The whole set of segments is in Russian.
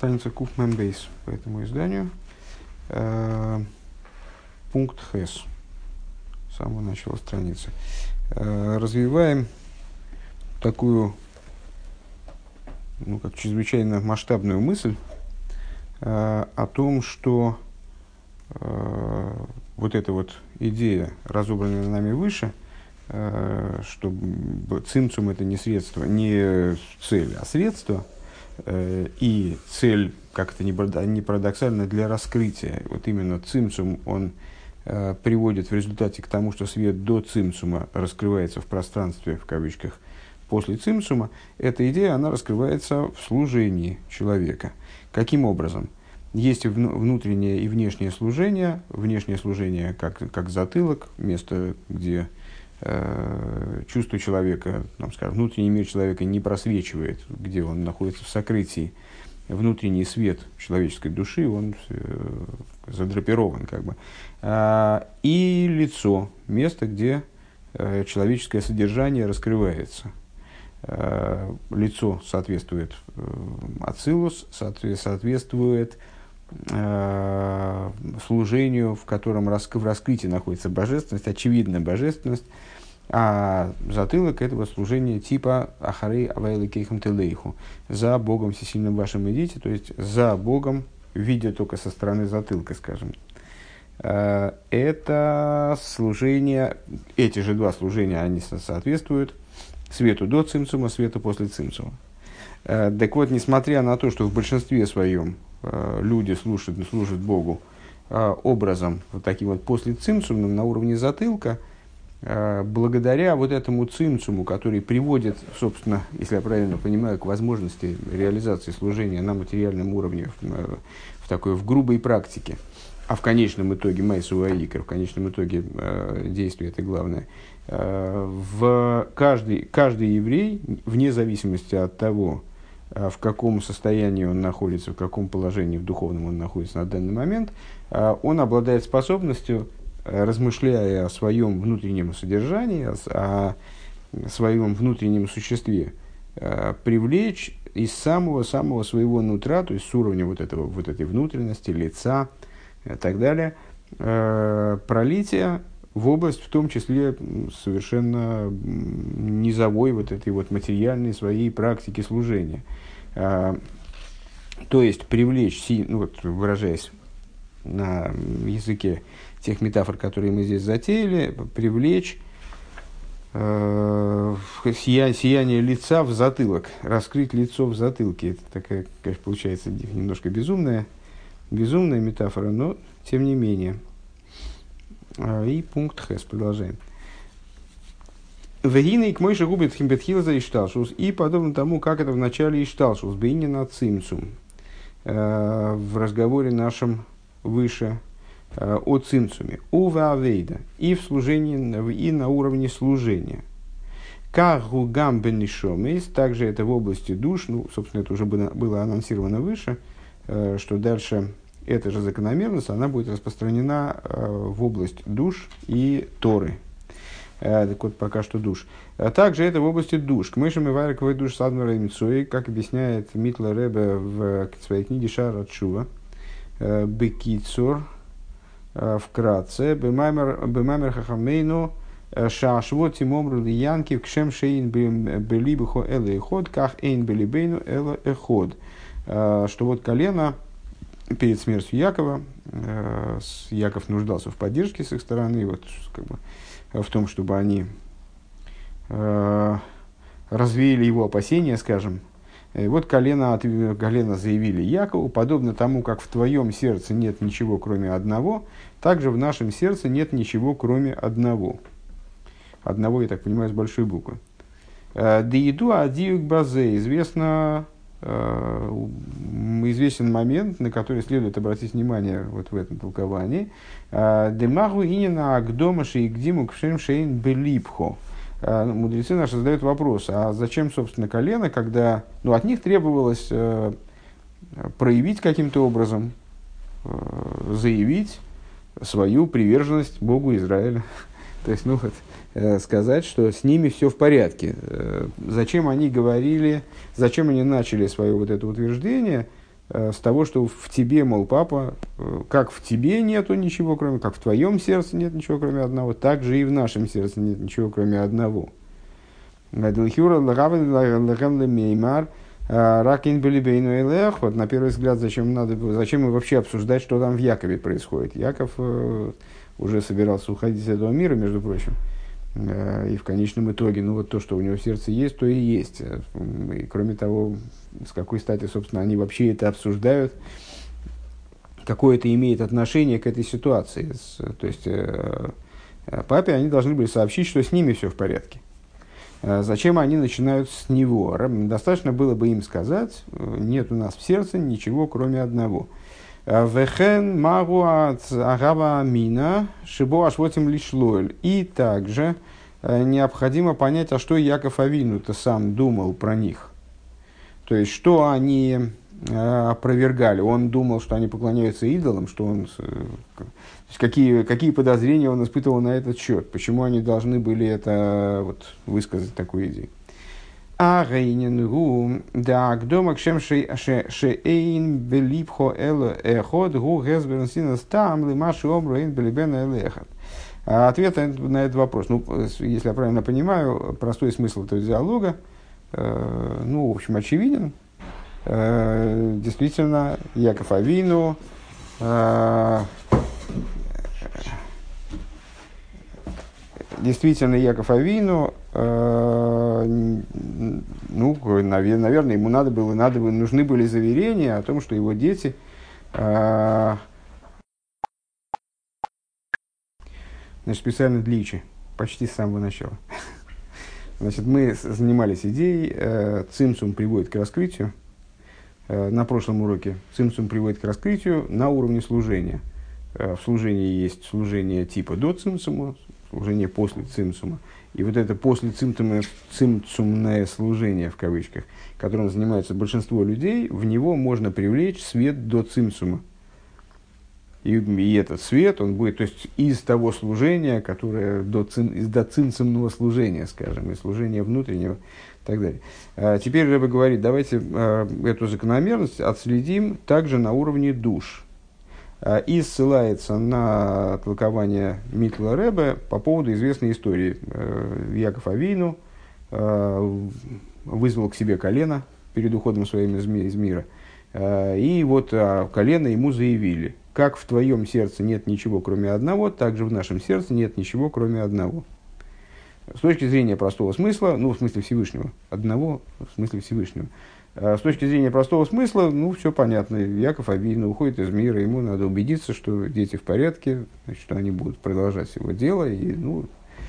Страница Куф Мембейс по этому изданию. Пункт Хэс. С самого начала страницы. Развиваем такую, как чрезвычайно масштабную мысль о том, что вот эта вот идея, разобранная нами выше, что цимцум — это не средство, не цель, а средство, и цель, как это ни парадоксально, для раскрытия. Вот именно цимцум, он приводит в результате к тому, что свет до цимцума раскрывается в пространстве, в кавычках, после цимцума. Эта идея, она раскрывается в служении человека. Каким образом? Есть внутреннее и внешнее служение. Внешнее служение как затылок, место, где чувство человека, внутренний мир человека не просвечивает, где он находится в сокрытии. Внутренний свет человеческой души, он задрапирован . И лицо, место, где человеческое содержание раскрывается. Лицо соответствует ацилус, соответствует служению, в котором в раскрытии находится божественность, очевидная божественность, а затылок этого служения типа ахарей авайлы кейхам телейху, за Богом всесильным вашим идите, то есть за Богом, видя только со стороны затылка, скажем. Это служение, эти же два служения, они соответствуют свету до цимцума, свету после цимцума. Так вот, несмотря на то, что в большинстве своем люди служат Богу образом вот таким вот после цимцумным на уровне затылка, благодаря вот этому цимцуму, который приводит, собственно, если я правильно понимаю, к возможности реализации служения на материальном уровне, в грубой практике, а в конечном итоге майсу аикр, в конечном итоге действие это главное, каждый еврей, вне зависимости от того, в каком состоянии он находится, в каком положении в духовном он находится на данный момент, он обладает способностью, размышляя о своем внутреннем содержании, о своем внутреннем существе, привлечь из самого своего нутра, то есть с уровня вот этой внутренности, лица и так далее, пролитие в область, в том числе, совершенно низовой вот этой вот материальной своей практики служения. То есть привлечь, выражаясь на языке тех метафор, которые мы здесь затеяли, привлечь сияние лица в затылок, раскрыть лицо в затылке. Это такая, конечно, получается немножко безумная метафора, но тем не менее. И пункт Хэс, продолжаем. Вегинейк мойши губит химбетхилза ишталшус, и подобно тому, как это в начале ишталшус, бейнина цимцум, в разговоре нашем выше о цимцуме, ува авейда, и в служении, и на уровне служения. Каху гамбенишомейс, также это в области душ, собственно, это уже было анонсировано выше, что дальше эта же закономерность, она будет распространена в область душ и Торы. Так вот, пока что душ. Также это в области душ. К мышам и вариковой душ садмара и митсуи, как объясняет Митла Ребе в своей книге Шара Тшува, Бекицур, вкратце, Бемаймер Хахамейну, Шашвот Тимомру Янки, Кшем Шейн Белибухо Эле Эход, Ках Эйн Белибейну Эле Эход. Что вот колено перед смертью Якова, Яков нуждался в поддержке с их стороны, в том, чтобы они развеяли его опасения, скажем. И вот колено заявили Якову: подобно тому, как в твоем сердце нет ничего, кроме одного, также в нашем сердце нет ничего, кроме одного. Одного, я так понимаю, с большой буквы. Деиду адиюк базе. Известен момент, на который следует обратить внимание вот в этом толковании. Демагу инина агдомаши и гдиму кшем шейн белипхо. Мудрецы наши задают вопрос: а зачем, собственно, колено, когда от них требовалось проявить каким-то образом, заявить свою приверженность Богу Израиля? То есть, сказать, что с ними все в порядке. Зачем они начали свое вот это утверждение с того, что в тебе, мол, папа, как в тебе нету ничего, кроме, как в твоем сердце нет ничего, кроме одного, так же и в нашем сердце нет ничего, кроме одного. Вот на первый взгляд, зачем мы вообще обсуждать, что там в Якове происходит? Яков уже собирался уходить из этого мира, между прочим. И в конечном итоге, ну вот то, что у него в сердце есть, то и есть. И кроме того, с какой стати, собственно, они вообще это обсуждают, какое это имеет отношение к этой ситуации. То есть, папе они должны были сообщить, что с ними все в порядке. Зачем они начинают с него? Достаточно было бы им сказать, нет у нас в сердце ничего, кроме одного. Вехен магуат агава мина шибо ашвотим лишлоэль. И также необходимо понять, а что Яков Авину-то сам думал про них. То есть, что они опровергали. Он думал, что они поклоняются идолам, что он, то есть, какие подозрения он испытывал на этот счет. Почему они должны были это вот, высказать такую идею. А гейненгу да гдомак шем шеэйн белипхо эло эход гу гэсбернсина стам лимаши обруэйн белибена эло эход. Ответ на этот вопрос, ну, если я правильно понимаю, простой смысл этого диалога, ну, в общем, очевиден. Действительно, Яков Авину ну, наверное, ему нужны были заверения о том, что его дети значит, специально для Ичи, почти с самого начала. Значит, мы занимались идеей, цимсум приводит к раскрытию. На прошлом уроке цимсум приводит к раскрытию на уровне служения. В служении есть служение типа до цимсума, служение после цимсума. И вот это после цимсумное служение, в кавычках, которым занимается большинство людей, в него можно привлечь свет до цимсума. И этот свет, он будет, то есть, из того служения, которое до цимсумного служения, скажем, из служения внутреннего, и так далее. Теперь Ребе говорит, давайте эту закономерность отследим также на уровне душ. И ссылается на толкование Митла Ребе по поводу известной истории. Яков Авину вызвал к себе колено перед уходом своим из мира. И вот колено ему заявили: как в твоем сердце нет ничего, кроме одного, так же в нашем сердце нет ничего, кроме одного. С точки зрения простого смысла, ну, в смысле Всевышнего, одного, в смысле Всевышнего. С точки зрения простого смысла, ну, все понятно. Яков Авину уходит из мира, ему надо убедиться, что дети в порядке, значит, что они будут продолжать его дело, и, ну,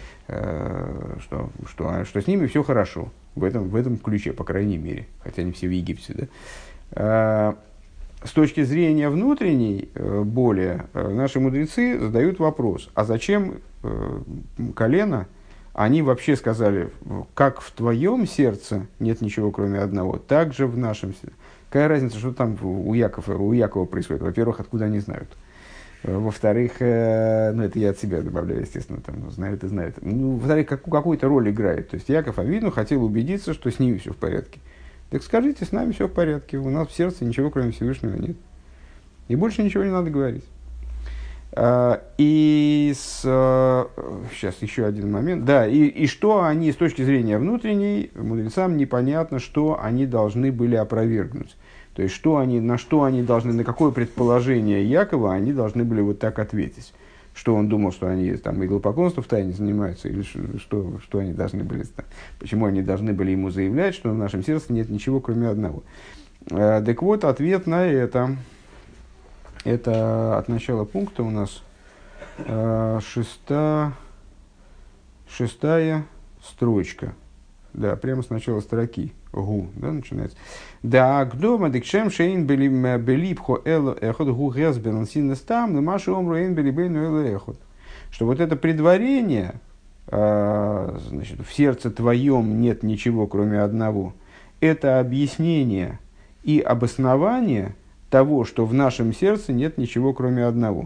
что с ними все хорошо. В этом ключе, по крайней мере, хотя они все в Египте, да. С точки зрения внутренней, более, наши мудрецы задают вопрос, а зачем колено, они вообще сказали, как в твоем сердце нет ничего, кроме одного, так же в нашем сердце. Какая разница, что там у Якова происходит? Во-первых, откуда они знают? Во-вторых, ну это я от себя добавляю, естественно, там, знают и знают. Ну, во-вторых, какую-то роль играет. То есть Яков Авину хотел убедиться, что с ними все в порядке. Так скажите, с нами все в порядке, у нас в сердце ничего, кроме Всевышнего, нет. И больше ничего не надо говорить. Сейчас еще один момент. Да, и что они с точки зрения внутренней, мудрецам непонятно, что они должны были опровергнуть. То есть, на что они должны, на какое предположение Якова они должны были вот так ответить. Что он думал, что они там идолопоклонством в тайне занимаются, или что они должны были, почему они должны были ему заявлять, что в нашем сердце нет ничего, кроме одного. Так вот, ответ на это от начала пункта у нас шестая строчка. Да, прямо с начала строки. Гу, да, начинается. Да, гдома дикшем шейн белипхо эло эхот гу гэсберн синестам лемаши омру эйн белибейну эло эхот. Что вот это предварение, значит, в сердце твоем нет ничего, кроме одного, это объяснение и обоснование того, что в нашем сердце нет ничего, кроме одного.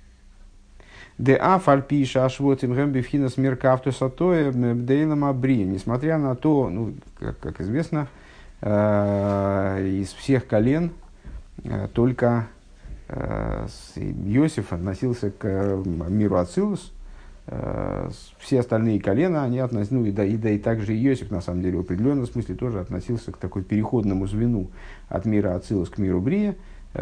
Несмотря на то, ну, как известно, из всех колен только Иосиф относился к миру Ацилус, все остальные колена, они относились, ну и также Иосиф, на самом деле, в определенном смысле тоже относился к такой переходному звену от мира Ацилус к миру Брия.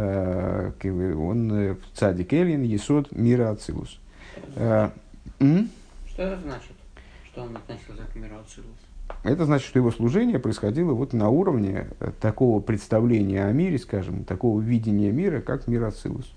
Он цадик Элин, есод мира Ацилус. Что это значит, что он относился к миру Ацилус? Это значит, что его служение происходило вот на уровне такого представления о мире, скажем, такого видения мира, как мир Ацилус.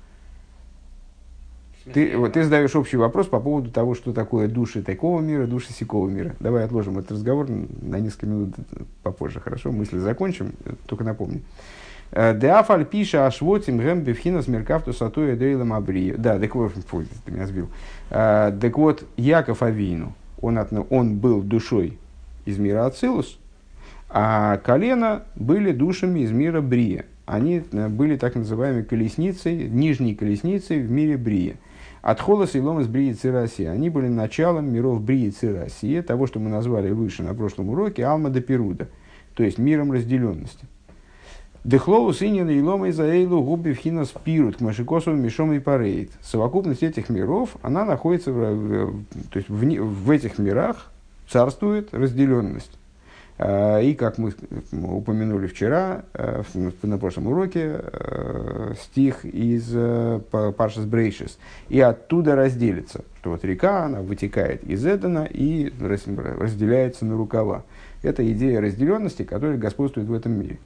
Ты задаешь общий вопрос по поводу того, что такое души такого мира, души сякого мира. Давай отложим этот разговор на несколько минут попозже, хорошо? Мысли закончим, только напомню. Деафаль пиша ашвотим гэм бифхинас меркавту сатуя дейлам абрию. Да, так вот, ты меня сбил. Так вот, Яков Авину, он был душой из мира Ацилус, а колено были душами из мира Брия. Они были так называемой колесницей, нижней колесницей в мире Брия. От холоса и ломас Брии Цирасия. Они были началом миров Брии Цирасия, того, что мы назвали выше на прошлом уроке, Алма де Перуда, то есть миром разделенности. Дехлоу синин и лома изаэйлу губи вхинас пирут к машикосову мишом и парейт. Совокупность этих миров, она находится то есть в этих мирах царствует разделенность. И, как мы упомянули вчера, на прошлом уроке, стих из Паршас Брейшис. И оттуда разделится, что вот река, она вытекает из Эдена и разделяется на рукава. Это идея разделенности, которая господствует в этом мире.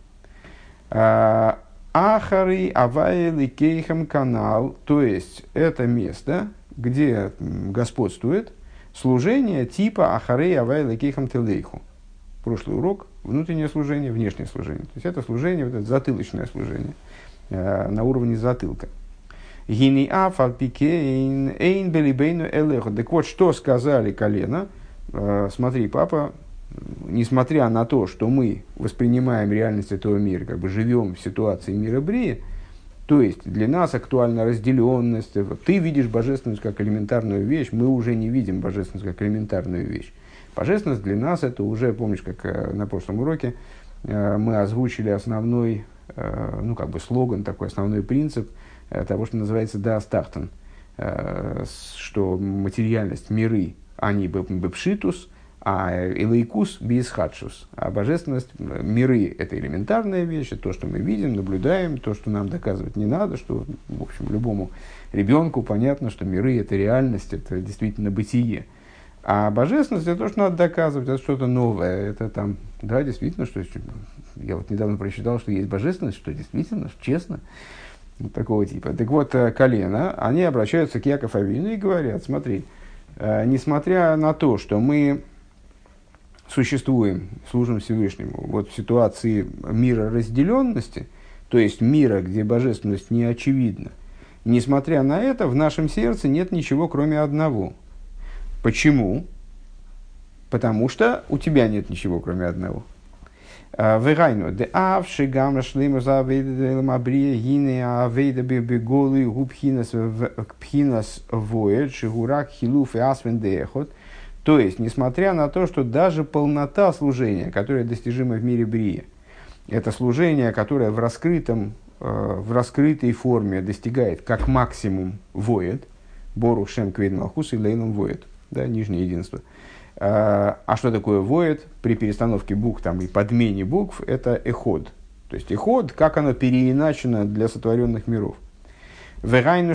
Ахары авайли кейхам канал, то есть это место, где господствует служение типа ахары авайли кейхам телейху. Прошлый урок – внутреннее служение, внешнее служение. То есть это служение, вот это затылочное служение на уровне затылка. Гини афал пикейн эйн белибейну элеху. Так вот, что сказали колено? Смотри, папа, несмотря на то, что мы воспринимаем реальность этого мира, как бы живем в ситуации мира Брии, то есть для нас актуальна разделенность. Ты видишь божественность как элементарную вещь, мы уже не видим божественность как элементарную вещь. Божественность для нас это уже, помнишь, как на прошлом уроке мы озвучили основной, ну как бы слоган, такой основной принцип того, что называется «даастахтан», что материальность, миры, они бепшитус, а элейкус биисхадшус. А божественность, миры – это элементарная вещь, это то, что мы видим, наблюдаем, то, что нам доказывать не надо, что, в общем, любому ребенку понятно, что миры – это реальность, это действительно бытие. А божественность – это то, что надо доказывать, это что-то новое. Это там, да, действительно, что я вот недавно прочитал, что есть божественность, что действительно, что честно, вот такого типа. Так вот, колено, они обращаются к Яков Авину и говорят: смотри, несмотря на то, что мы существуем, служим Всевышнему, вот в ситуации мира разделенности, то есть мира, где божественность не очевидна, несмотря на это, в нашем сердце нет ничего, кроме одного. Почему? Потому что у тебя нет ничего, кроме одного. Вегайну, де авши гамра шлима за авейда делам абрия гине авейда беголы губхинас воет шигурак хилуф и асвен деехот. То есть, несмотря на то, что даже полнота служения, которое достижимо в мире брия, это служение, которое в раскрытой форме достигает как максимум воет, борух шем квейд малхус и лейлом воет. Да, нижнее единство. А что такое воет? При перестановке букв там, и подмене букв это эход. То есть эход, как оно переиначено для сотворенных миров. То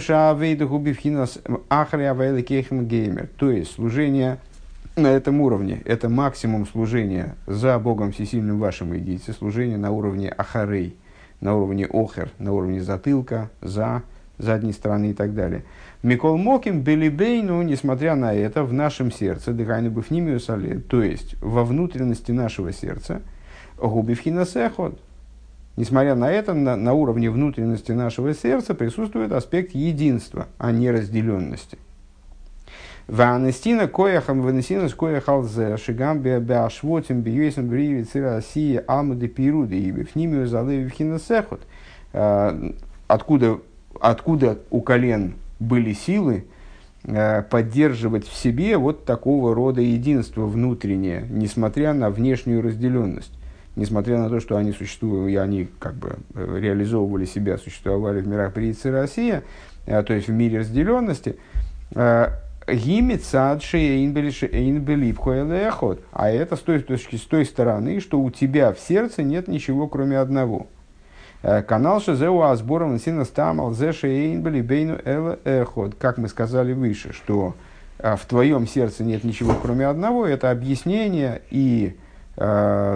есть служение на этом уровне – это максимум служения за Богом Всесильным вашим идите, служение на уровне ахарей, на уровне охер, на уровне затылка, за задней стороны и так далее. Микол Моким Белибейну, несмотря на это, в нашем сердце, дыхайну бифнимию сале, то есть во внутренности нашего сердца, губивхинасехот, несмотря на это, на уровне внутренности нашего сердца присутствует аспект единства, а не разделенности. Ванестина кояхам ванестина с кояхалзе шигам беашвотим бьюесом бриви цира осия алмады пируды и бифнимию зале бифхинасехот. Откуда у колен были силы поддерживать в себе вот такого рода единство внутреннее, несмотря на внешнюю разделенность. несмотря на то, что они существовали, и они как бы реализовывали себя, существовали в мирах Бриицы Россия, то есть в мире разделенности, гимицадши инбелипхуэлэхот. А это с той стороны, что у тебя в сердце нет ничего, кроме одного. Канал Шазеу Асбором Сина Стамал Зеши Эйнбелибейну Элэхот. Как мы сказали выше, что в твоем сердце нет ничего, кроме одного, это объяснение и та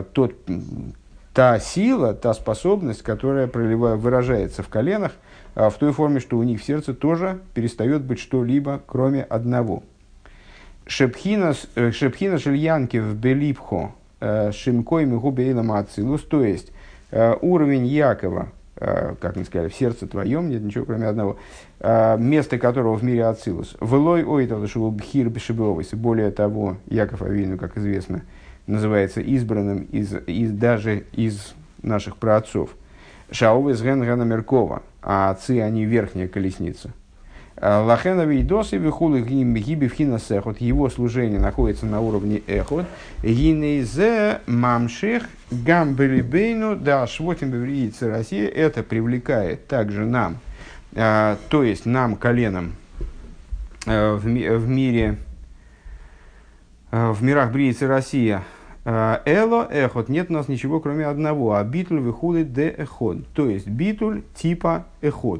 сила, та способность, которая выражается в коленах, в той форме, что у них в сердце тоже перестает быть что-либо, кроме одного. Шепхина шельянки в белипхо шимкой мегубейлам ацилус, то есть уровень Якова, как мы сказали, в сердце твоем нет ничего, кроме одного, место которого в мире ацилус. Влой бхир бешебовый. Более того, Яков Авину, как известно, называется избранным даже из наших праотцов. Шаовы с Генгана Меркова, а отцы они верхняя колесница. Лахена вейдосы вихулы гиби вхина сехот. Его служение находится на уровне эхот. Гинейзе мамших гамбелибейну да швотим бевриица Россия. Это привлекает также нам, то есть нам коленом в мире, в мирах Бриицы Россия. Эло эхот, нет у нас ничего, кроме одного. А битуль выхули де эход. То есть битуль типа эход.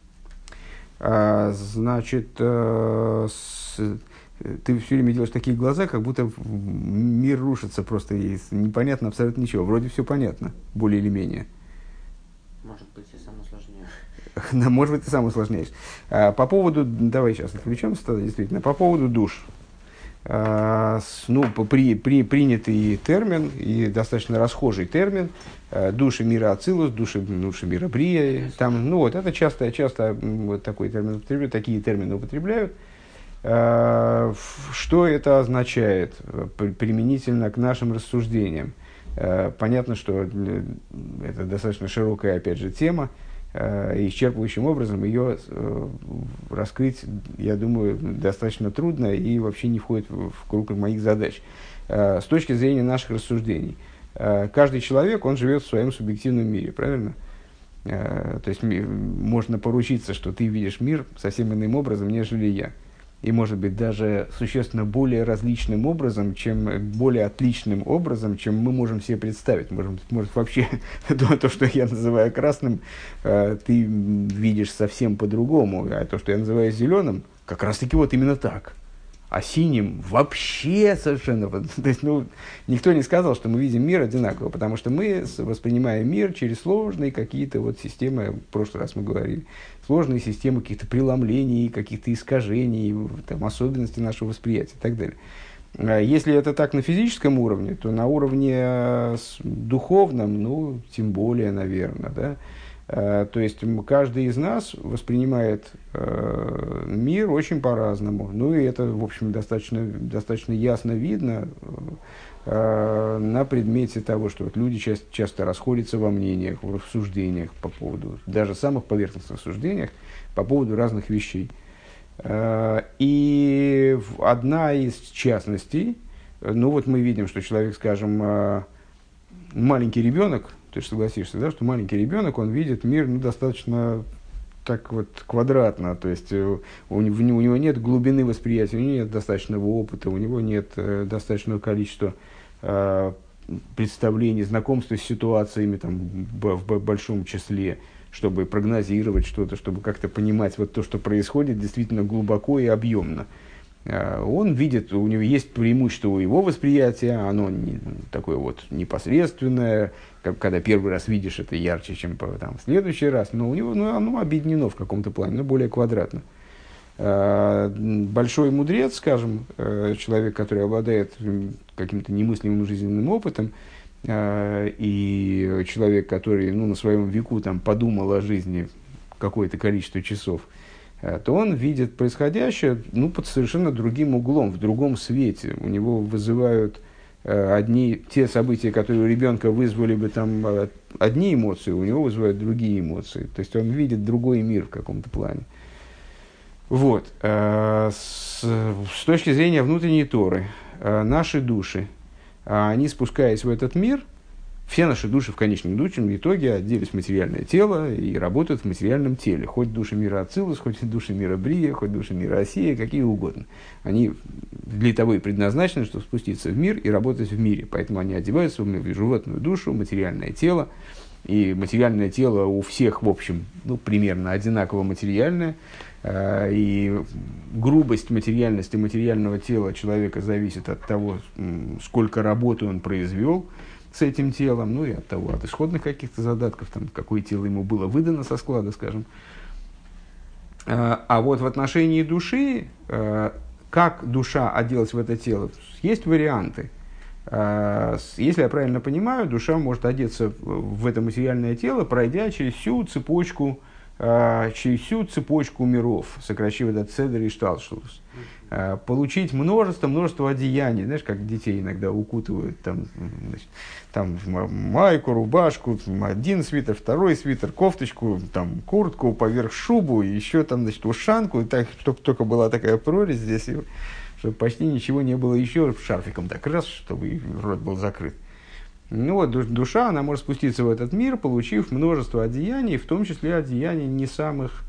Значит, ты все время делаешь такие глаза, как будто мир рушится просто, и непонятно абсолютно ничего. Вроде все понятно, более или менее. Может быть, и самое сложнее. Может быть, ты сам усложняешь. По поводу, давай сейчас отвлечемся, действительно, по поводу душ. Принятый термин и достаточно расхожий термин души мира Ацилус, души мира Брия. Там, это часто вот такой термин употребляют, такие термины употребляют. Что это означает применительно к нашим рассуждениям? Понятно, что это достаточно широкая, опять же, тема. Исчерпывающим образом ее раскрыть, я думаю, достаточно трудно и вообще не входит в круг моих задач. С точки зрения наших рассуждений, каждый человек, он живет в своем субъективном мире, правильно? То есть можно поручиться, что ты видишь мир совсем иным образом, нежели я. И, может быть, даже существенно более различным образом, более отличным образом, чем мы можем себе представить. Может вообще то, что я называю красным, ты видишь совсем по-другому, а то, что я называю зеленым, как раз-таки вот именно так. А синим вообще совершенно... То есть, никто не сказал, что мы видим мир одинаково, потому что мы воспринимаем мир через сложные какие-то вот системы, в прошлый раз мы говорили, сложные системы каких-то преломлений, каких-то искажений, там, особенностей нашего восприятия и так далее. Если это так на физическом уровне, то на уровне духовном, тем более, наверное, да. То есть каждый из нас воспринимает мир очень по-разному. И это, в общем, достаточно ясно видно на предмете того, что люди часто расходятся во мнениях, в рассуждениях по поводу, даже самых поверхностных рассуждениях по поводу разных вещей. И одна из частностей, мы видим, что человек, скажем, маленький ребенок, ты же согласишься, да, что маленький ребенок, он видит мир достаточно так вот квадратно, то есть у него нет глубины восприятия, у него нет достаточного опыта, у него нет достаточного количества представлений, знакомства с ситуациями там, в большом числе, чтобы прогнозировать что-то, чтобы как-то понимать вот то, что происходит действительно глубоко и объемно. Он видит, у него есть преимущество у его восприятия, оно такое вот непосредственное, когда первый раз видишь, это ярче, чем в следующий раз, но у него оно объединено в каком-то плане, но более квадратно. Большой мудрец, скажем, человек, который обладает каким-то немыслимым жизненным опытом, и человек, который на своем веку подумал о жизни какое-то количество часов, то он видит происходящее под совершенно другим углом, в другом свете. У него вызывают те события, которые у ребенка вызвали бы одни эмоции, у него вызывают другие эмоции. То есть он видит другой мир в каком-то плане. Вот. С точки зрения внутренней Торы, наши души, они, спускаясь в этот мир, Все наши души в конечном итоге оделись в материальное тело и работают в материальном теле. Хоть души мира Ацилус, хоть души мира Брия, хоть души мира Осия, какие угодно. Они для того и предназначены, чтобы спуститься в мир и работать в мире. Поэтому они одеваются в животную душу, материальное тело. И материальное тело у всех, в общем, примерно одинаково материальное. И грубость материальности материального тела человека зависит от того, сколько работы он произвел с этим телом, и от того, от исходных каких-то задатков, там, какое тело ему было выдано со склада, скажем. А вот в отношении души, как душа оделась в это тело, есть варианты. Если я правильно понимаю, душа может одеться в это материальное тело, пройдя через всю цепочку миров, сокращив этот седер и шталшус, получить множество одеяний, знаешь, как детей иногда укутывают, там майку, рубашку, один свитер, второй свитер, кофточку, там, куртку, поверх шубу, еще там, значит, ушанку, так, чтобы только была такая прорезь здесь, чтобы почти ничего не было еще, шарфиком так раз, чтобы рот был закрыт. Душа, она может спуститься в этот мир, получив множество одеяний, в том числе одеяний не самых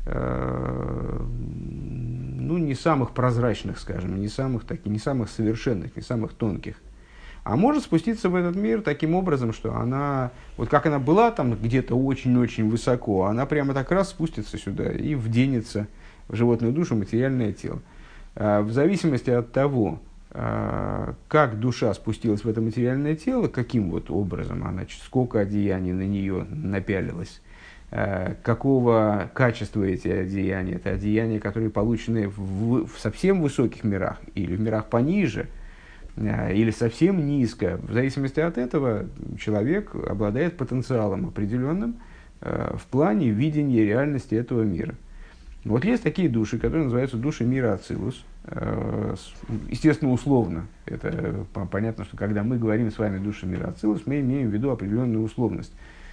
прозрачных, скажем, не самых совершенных, не самых тонких. А может спуститься в этот мир таким образом, что она, вот как она была там где-то очень-очень высоко, она прямо так раз спустится сюда и вденется в животную душу, материальное тело. В зависимости от того, как душа спустилась в это материальное тело, каким вот образом она, сколько одеяний на нее напялилось, какого качества эти одеяния, это одеяния, которые получены в совсем высоких мирах или в мирах пониже, или совсем низко. В зависимости от этого человек обладает потенциалом определенным в плане видения реальности этого мира. Вот есть такие души, которые называются души мира Ацилус. Естественно, условно. Это понятно, что когда мы говорим с вами души мира Ацилус, мы имеем в виду определенную условность.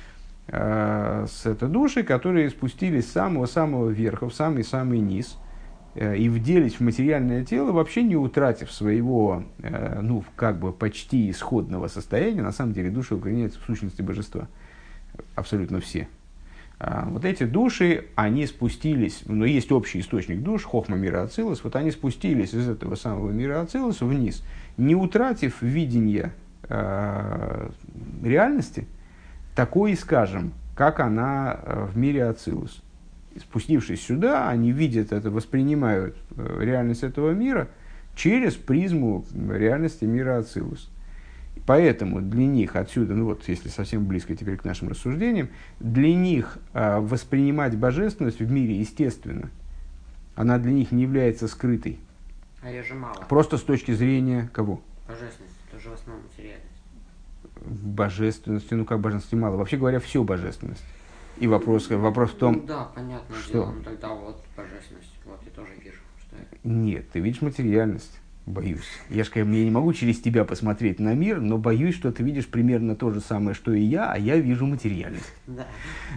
Это души, которые спустились с самого-самого верха, в самый-самый низ, и вделись в материальное тело, вообще не утратив своего, почти исходного состояния. На самом деле души укореняются в сущности божества. Абсолютно все. Вот эти души, они спустились, есть общий источник душ, хохма мира Ацилус, вот они спустились из этого самого мира Ацилус вниз, не утратив видения реальности, такой, скажем, как она в мире Ацилус. Спустившись сюда, они видят это, воспринимают реальность этого мира через призму реальности мира Ацилус. Поэтому для них отсюда, если совсем близко теперь к нашим рассуждениям, для них воспринимать божественность в мире естественно. Она для них не является скрытой. А ее же мало. Просто с точки зрения кого? Божественность, тоже в основном материальность. Божественности, как божественности мало. Вообще говоря, все божественность. И вопрос в том... Да, понятно. Что? Тогда вот божественность. Вот я тоже вижу, что это. Нет, ты видишь материальность. Боюсь. Я не могу через тебя посмотреть на мир, но боюсь, что ты видишь примерно то же самое, что и я, а я вижу материальность. Да.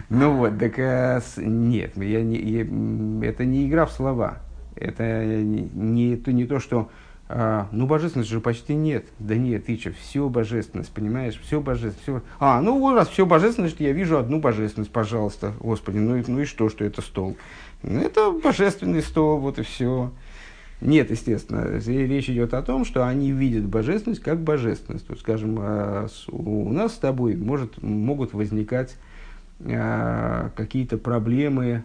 Нет, это не игра в слова. Это не то, что божественности же почти нет. Да нет, все божественность, понимаешь? Все божественность. Раз все божественность, я вижу одну божественность, пожалуйста, Господи, и что это стол? Это божественный стол, вот и все. Нет, естественно, речь идет о том, что они видят божественность как божественность. Вот, скажем, у нас с тобой могут возникать какие-то проблемы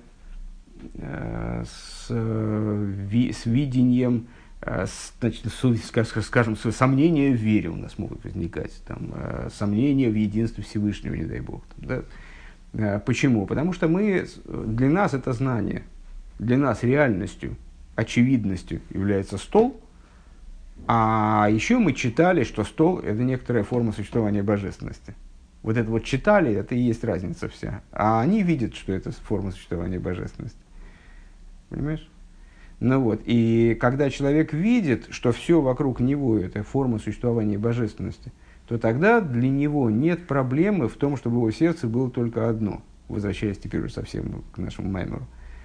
с видением, скажем, сомнения в вере у нас могут возникать, сомнения в единстве Всевышнего, не дай Бог. Да? Почему? Потому что для нас это знание, для нас реальностью, очевидностью является стол, а еще мы читали, что стол – это некоторая форма существования божественности. Вот это вот читали, это и есть разница вся. А они видят, что это форма существования божественности. Понимаешь? И когда человек видит, что все вокруг него – это форма существования божественности, то тогда для него нет проблемы в том, чтобы в его сердце было только одно, возвращаясь теперь уже совсем к нашему маймеру.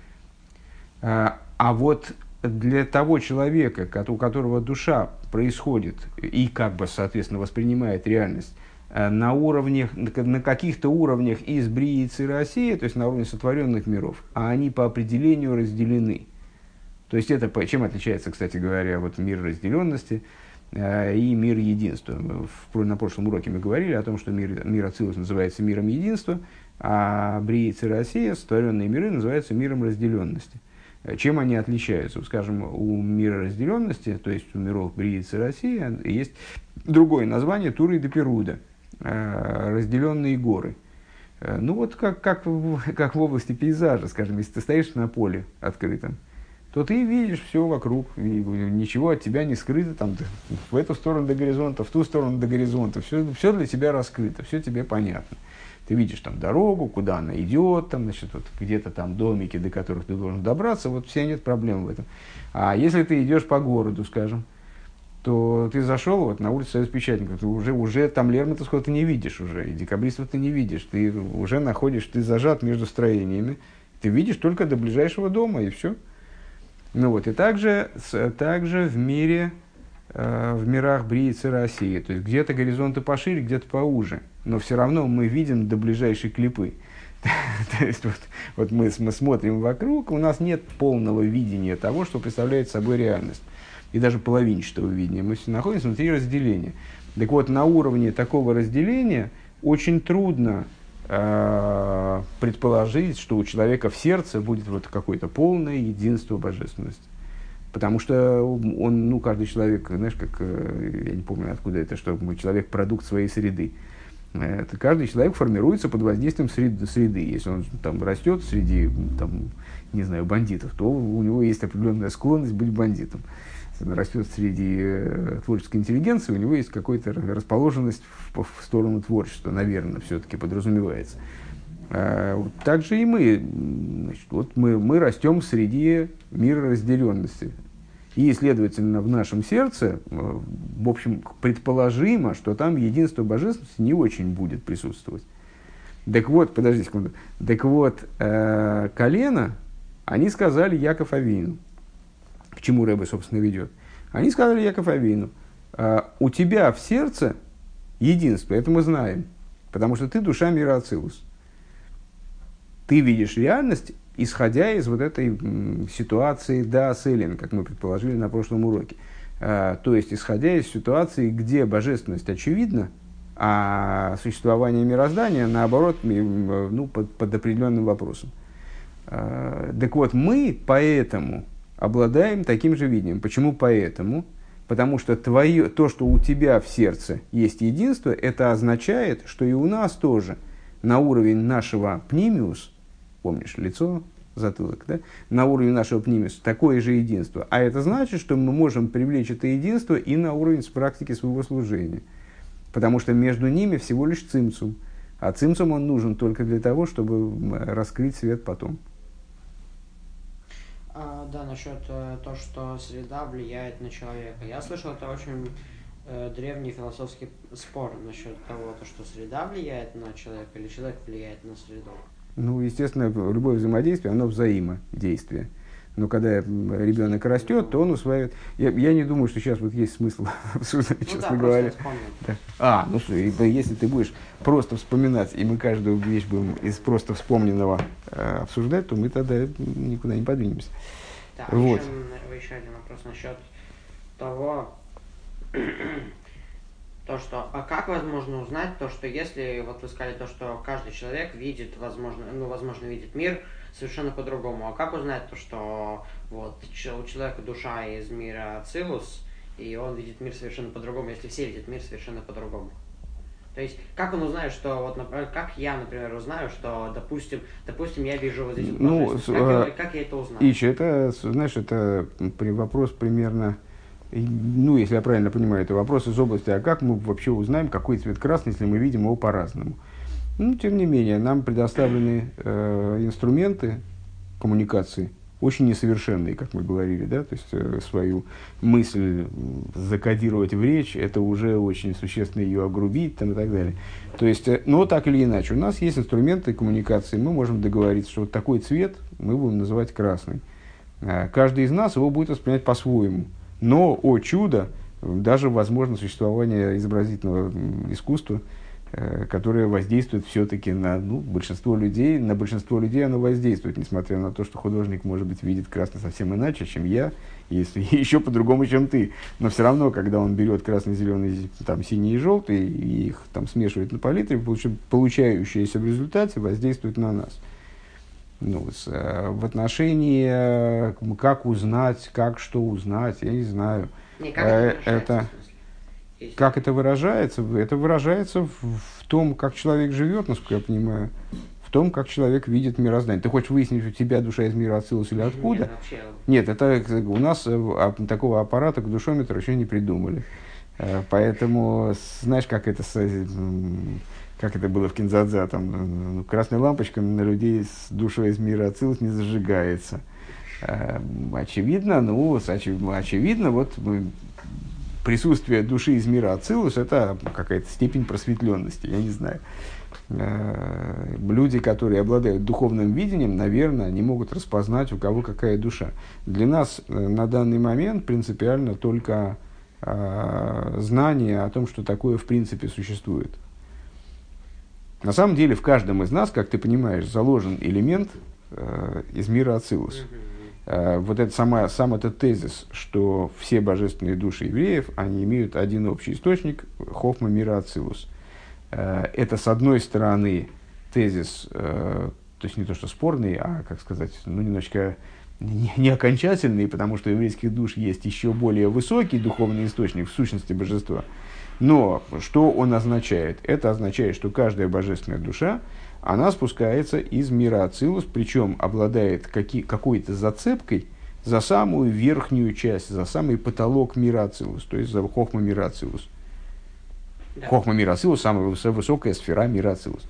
А вот для того человека, у которого душа происходит и соответственно, воспринимает реальность на каких-то уровнях из Брии Цирасия, то есть на уровне сотворенных миров, а они по определению разделены. То есть это чем отличается, кстати говоря, вот мир разделенности и мир единства. На прошлом уроке мы говорили о том, что мир Ацилус называется миром единства, а Брия Цирасия, сотворенные миры, называются миром разделенности. Чем они отличаются? Скажем, у мира разделенности, то есть у миров Брии Цирасия, есть другое название Тура и Деперуда, разделенные горы. Ну вот как в области пейзажа, скажем, если ты стоишь на поле открытом, то ты видишь все вокруг, и ничего от тебя не скрыто, там, в эту сторону до горизонта, в ту сторону до горизонта, все для тебя раскрыто, все тебе понятно. Ты видишь там дорогу, куда она идет, там, значит, вот где-то там домики, до которых ты должен добраться, вот все нет проблем в этом. А если ты идешь по городу, скажем, то ты зашел вот, на улицу Союзпечатников, ты уже там Лермонтовского ты не видишь уже, и декабристов ты не видишь, ты уже ты зажат между строениями, ты видишь только до ближайшего дома, и все. Ну вот, и также в мире, в мирах Брии Цирасии, то есть где-то горизонты пошире, где-то поуже, но все равно мы видим до ближайшей клипы. То есть вот мы смотрим вокруг, у нас нет полного видения того, что представляет собой реальность, и даже половинчатого видения. Мы находимся внутри разделения. Так вот, на уровне такого разделения очень трудно предположить, что у человека в сердце будет вот какое-то полное единство божественности. Потому что каждый человек, знаешь, я не помню, откуда это, что человек продукт своей среды. Каждый человек формируется под воздействием среды. Если он там растет среди, не знаю, бандитов, то у него есть определенная склонность быть бандитом. Если он растет среди творческой интеллигенции, у него есть какая-то расположенность в сторону творчества, наверное, все-таки подразумевается. Так же и мы. Значит, вот мы растем среди мира разделенности. И, следовательно, в нашем сердце, в общем, предположимо, что там единство божественности не очень будет присутствовать. Так вот, подожди секунду. Так вот, колено, они сказали Яков Авину. К чему Ребе, собственно, ведет? Они сказали Яков Авину: у тебя в сердце единство, это мы знаем, потому что ты душа мира Ацилус. Ты видишь реальность, исходя из вот этой ситуации Даас Элин, как мы предположили на прошлом уроке. То есть, исходя из ситуации, где божественность очевидна, а существование мироздания, наоборот, под определенным вопросом. Так вот, мы поэтому обладаем таким же видением. Почему поэтому? Потому что то, что у тебя в сердце есть единство, это означает, что и у нас тоже на уровень нашего пнимиус, помнишь, лицо, затылок, да? На уровне нашего пнимиуса такое же единство. А это значит, что мы можем привлечь это единство и на уровень практики своего служения. Потому что между ними всего лишь цимцум. А цимцум он нужен только для того, чтобы раскрыть свет потом. Да, насчет того, что среда влияет на человека. Я слышал, это очень древний философский спор насчет того, что среда влияет на человека или человек влияет на среду. Ну, естественно, любое взаимодействие, оно взаимодействие. Но когда ребенок растет, то он усваивает. Я не думаю, что сейчас вот есть смысл обсуждать, честно говоря. Да. Если ты будешь просто вспоминать, и мы каждую вещь будем из просто вспомненного обсуждать, то мы тогда никуда не подвинемся. Да, вот. еще один вопрос насчет того, а как возможно узнать то, что если, вот вы сказали, то, что каждый человек видит, возможно, видит мир совершенно по-другому. А как узнать то, что вот у человека душа из мира Ацилус, и он видит мир совершенно по-другому, если все видят мир совершенно по-другому? То есть, как он узнает, что, вот, например, как я, например, узнаю, что, допустим, я вижу вот здесь как я это узнаю? Ич, это, знаешь, это вопрос примерно, если я правильно понимаю, это вопрос из области, а как мы вообще узнаем, какой цвет красный, если мы видим его по-разному? Тем не менее, нам предоставлены инструменты коммуникации, очень несовершенные, как мы говорили, да, то есть свою мысль закодировать в речь, это уже очень существенно ее огрубить там, и так далее. То есть, но так или иначе, у нас есть инструменты коммуникации, мы можем договориться, что вот такой цвет мы будем называть красный. Каждый из нас его будет воспринимать по-своему. Но, о чудо, даже возможно существование изобразительного искусства, которое воздействует все-таки на большинство людей. На большинство людей оно воздействует, несмотря на то, что художник, может быть, видит красный совсем иначе, чем я, если еще по-другому, чем ты. Но все равно, когда он берет красный, зеленый, там, синий и желтый, и их там смешивает на палитре, получающееся в результате воздействует на нас. В отношении, как узнать, как что узнать, я не знаю. Как это выражается? Это выражается в том, как человек живет, насколько я понимаю, в том, как человек видит мироздание. Ты хочешь выяснить, у тебя душа из мира Ацилус или откуда? Нет, это у нас такого аппарата, душометра, еще не придумали. Поэтому, знаешь, как это было в Кинзадза, там красной лампочкой на людей с душой из мира Ацилус не зажигается. Очевидно, вот присутствие души из мира Ацилус – это какая-то степень просветленности, я не знаю. Люди, которые обладают духовным видением, наверное, они могут распознать, у кого какая душа. Для нас на данный момент принципиально только знание о том, что такое в принципе существует. На самом деле в каждом из нас, как ты понимаешь, заложен элемент из мира Ацилус. Вот это сам этот тезис, что все божественные души евреев, они имеют один общий источник, хохма мира Ацилус. Это, с одной стороны, тезис, то есть не то, что спорный, а, как сказать, немножечко не окончательный, потому что у еврейских душ есть еще более высокий духовный источник в сущности божества. Но что он означает? Это означает, что каждая божественная душа, она спускается из мира Ацилус, причем обладает какой-то зацепкой за самую верхнюю часть, за самый потолок мира Ацилус, то есть за хохма мира Ацилус. Да. Хохма мира Ацилус – самая высокая сфера мира Ацилус.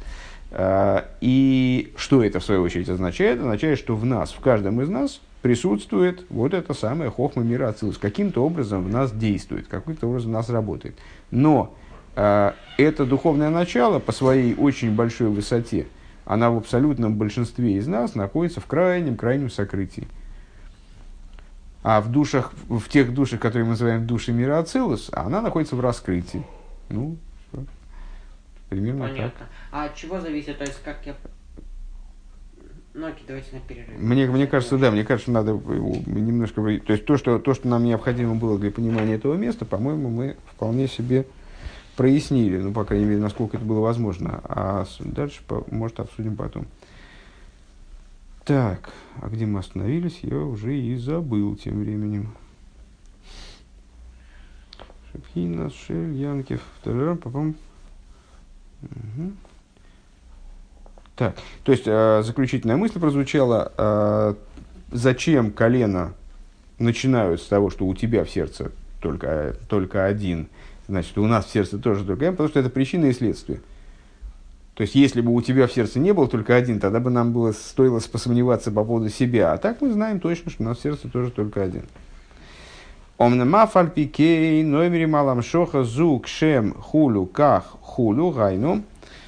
И что это в свою очередь означает? Означает, что в нас, в каждом из нас присутствует вот это самое хохма мира Ацилус. Каким-то образом в нас действует, каким-то образом в нас работает. Но это духовное начало по своей очень большой высоте, она в абсолютном большинстве из нас находится в крайнем сокрытии. А в тех душах, которые мы называем души мира Ацилус, она находится в раскрытии. Примерно понятно. так. А от чего зависит, то есть как я... окей, давайте на перерыв. Мне кажется, надо немножко... То есть то, что нам необходимо было для понимания этого места, по-моему, мы вполне себе прояснили, по крайней мере, насколько это было возможно. А дальше, может, обсудим потом. Так, а где мы остановились, я уже и забыл тем временем. Шепхина, Шель, Янкев, по-моему. Угу. Так, то есть заключительная мысль прозвучала, зачем колено начинают с того, что у тебя в сердце только один, значит, у нас в сердце тоже только один, потому что это причина и следствие. То есть, если бы у тебя в сердце не было только один, тогда бы нам стоило посомневаться по поводу себя. А так мы знаем точно, что у нас в сердце тоже только один. Омнема фальпикей номери малам шоха зук шем хулю ках хулю гайну.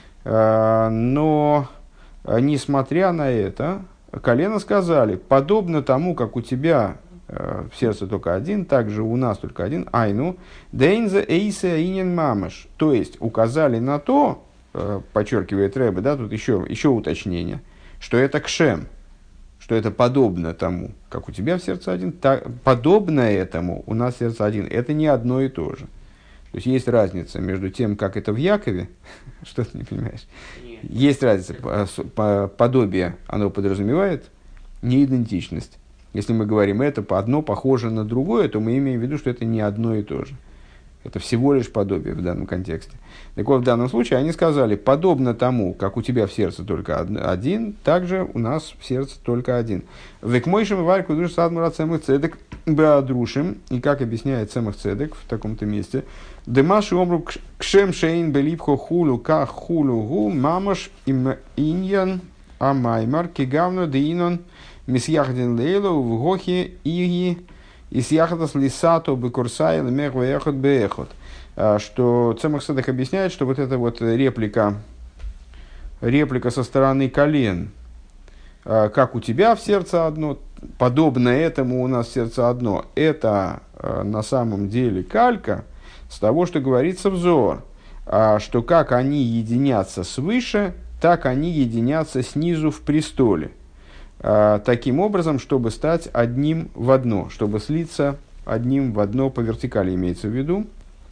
Но, несмотря на это, колено сказали, подобно тому, как у тебя в сердце только один, также у нас только один, айну, дейнзе эйсе инин мамаш. То есть, указали на то, подчеркивает Ребе, да, тут еще уточнение, что это кшем, что это подобно тому, как у тебя в сердце один, подобно этому у нас в сердце один. Это не одно и то же. То есть, есть разница между тем, как это в Якове, что ты не понимаешь? Нет. Есть разница, подобие, оно подразумевает неидентичность. Если мы говорим, это одно похоже на другое, то мы имеем в виду, что это не одно и то же. Это всего лишь подобие в данном контексте. Так вот, в данном случае они сказали, подобно тому, как у тебя в сердце только один, также у нас в сердце только один. Век мойшим варку душ садмура цемых цедек беадрушим. И как объясняет цемых цедек в таком-то месте. Демаши омру кшем шейн белипхо хулу ках хулу гу мамаш им иньян амаймар кигавно деинон мисьяхдин лейлу в гохе иги из яхатас лисато бекурсай лемехва яхот беехот. Что Цемах Цедек объясняет, что вот эта вот реплика со стороны колен, как у тебя в сердце одно, подобно этому у нас в сердце одно, это на самом деле калька с того, что говорится в Зоар. что как они единятся свыше, так они единятся снизу в престоле. Таким образом, чтобы стать одним в одно, чтобы слиться одним в одно по вертикали, имеется в виду.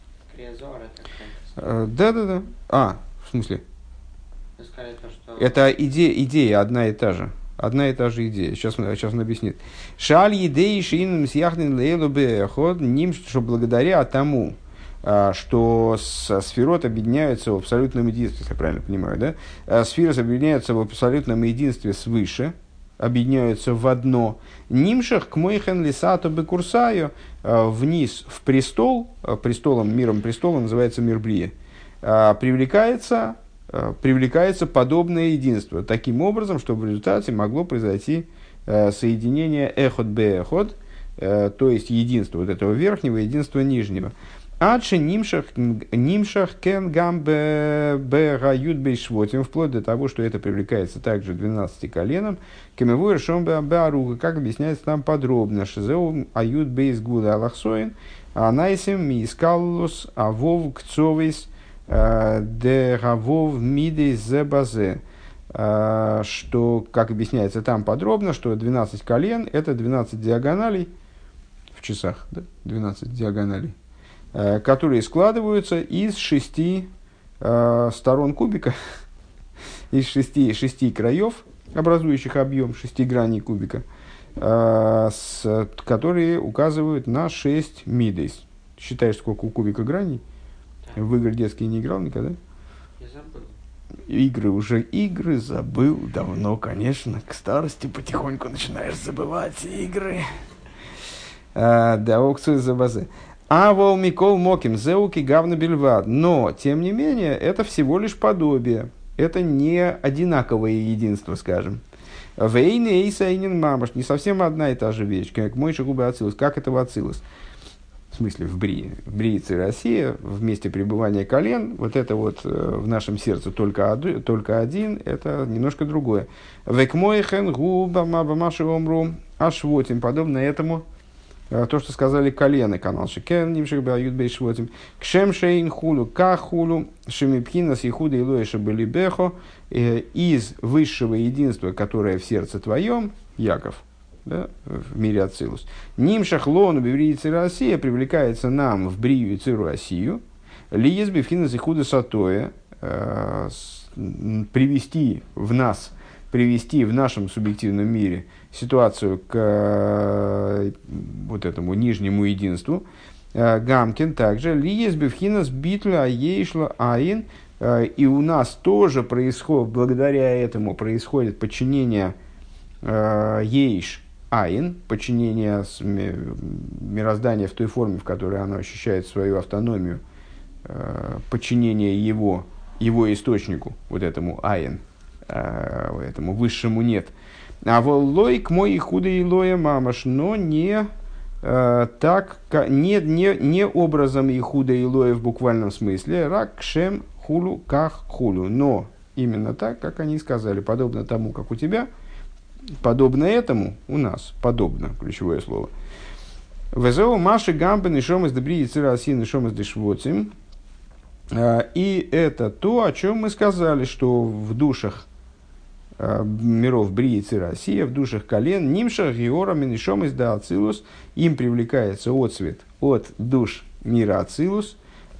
Да. В смысле? Сказали то, что... Это идея одна и та же. Одна и та же идея. Сейчас он объяснит. Шаль идеи шииным сяхнин лейлу беход ним, что благодаря тому, что сферот объединяются в абсолютном единстве, если я правильно понимаю, да? Сферы объединяются в абсолютном единстве свыше, объединяются в одно. Нимшах к мойхен лисато бекурсаю вниз в престол, миром престола называется мир Брия, привлекается подобное единство таким образом, чтобы в результате могло произойти соединение эхот бе-эхот, то есть единство вот этого верхнего, единства нижнего. Адши нимшах кен гам бе-гают бейшвотим, вплоть до того, что это привлекается также 12 коленом, кемевуэр шом бе-аруга, как объясняется там подробно, шизеу ают бейсгуда аллахсоин, анайсим мискаллус авов кцовейс дегавов мидей зебазе, что, как объясняется там подробно, что 12 колен – это 12 диагоналей, в часах, да? 12 диагоналей, которые складываются из 6 сторон кубика, из 6 краев, образующих объем 6 граней кубика, которые указывают на 6 мидейс. Считаешь, сколько у кубика граней? В игры детские не играл никогда? Я забыл. Игры забыл давно, конечно. К старости потихоньку начинаешь забывать игры. Да, окцию за базы. А вол микол моким зеуки гавна бельвад. Но, тем не менее, это всего лишь подобие. Это не одинаковое единство, скажем. Вейны эйсайнин мамаш. Не совсем одна и та же вещь. Как мой шагуба ацилус. Как это в ацилус? В смысле, в Брии Цирасия, в месте пребывания колен, вот это вот в нашем сердце только один, это немножко другое. Векмойхен губа мабамаши омру ашвотим, подобно этому, то, что сказали колены, канал шекен, нимших бают бейшвотим, кшем шейн хулу кахулу, шемипхинас ихуда илоиша белибехо, из высшего единства, которое в сердце твоем, Яков, да, в мире Ацилус. Нимшах лону биврии Россия привлекается нам в Брию и Циру Россию. Лиезби вхинас ихуда сатоя, привести в нашем субъективном мире ситуацию к вот этому нижнему единству. Гамкин также лиезби вхинас битля ейшла аин, и у нас тоже происходит, благодаря этому происходит подчинение ейш айн, подчинение мироздания в той форме, в которой оно ощущает свою автономию, подчинение его источнику, вот этому айн, этому высшему нет. А воллойк мой худо и лоя мамаш, но не образом ихуда и лоя в буквальном смысле, рак шем хулу ках хулу, но именно так, как они сказали, подобно тому, как у тебя, подобно этому у нас, подобно, ключевое слово. Везеу маши гамбен и шом из дебри и цирасин и шом из дешвоцим. И это то, о чем мы сказали, что в душах миров Брии и Цирасия, в душах колен, нимшах геора минишом из да Ацилус, им привлекается отцвет от душ мира Ацилус,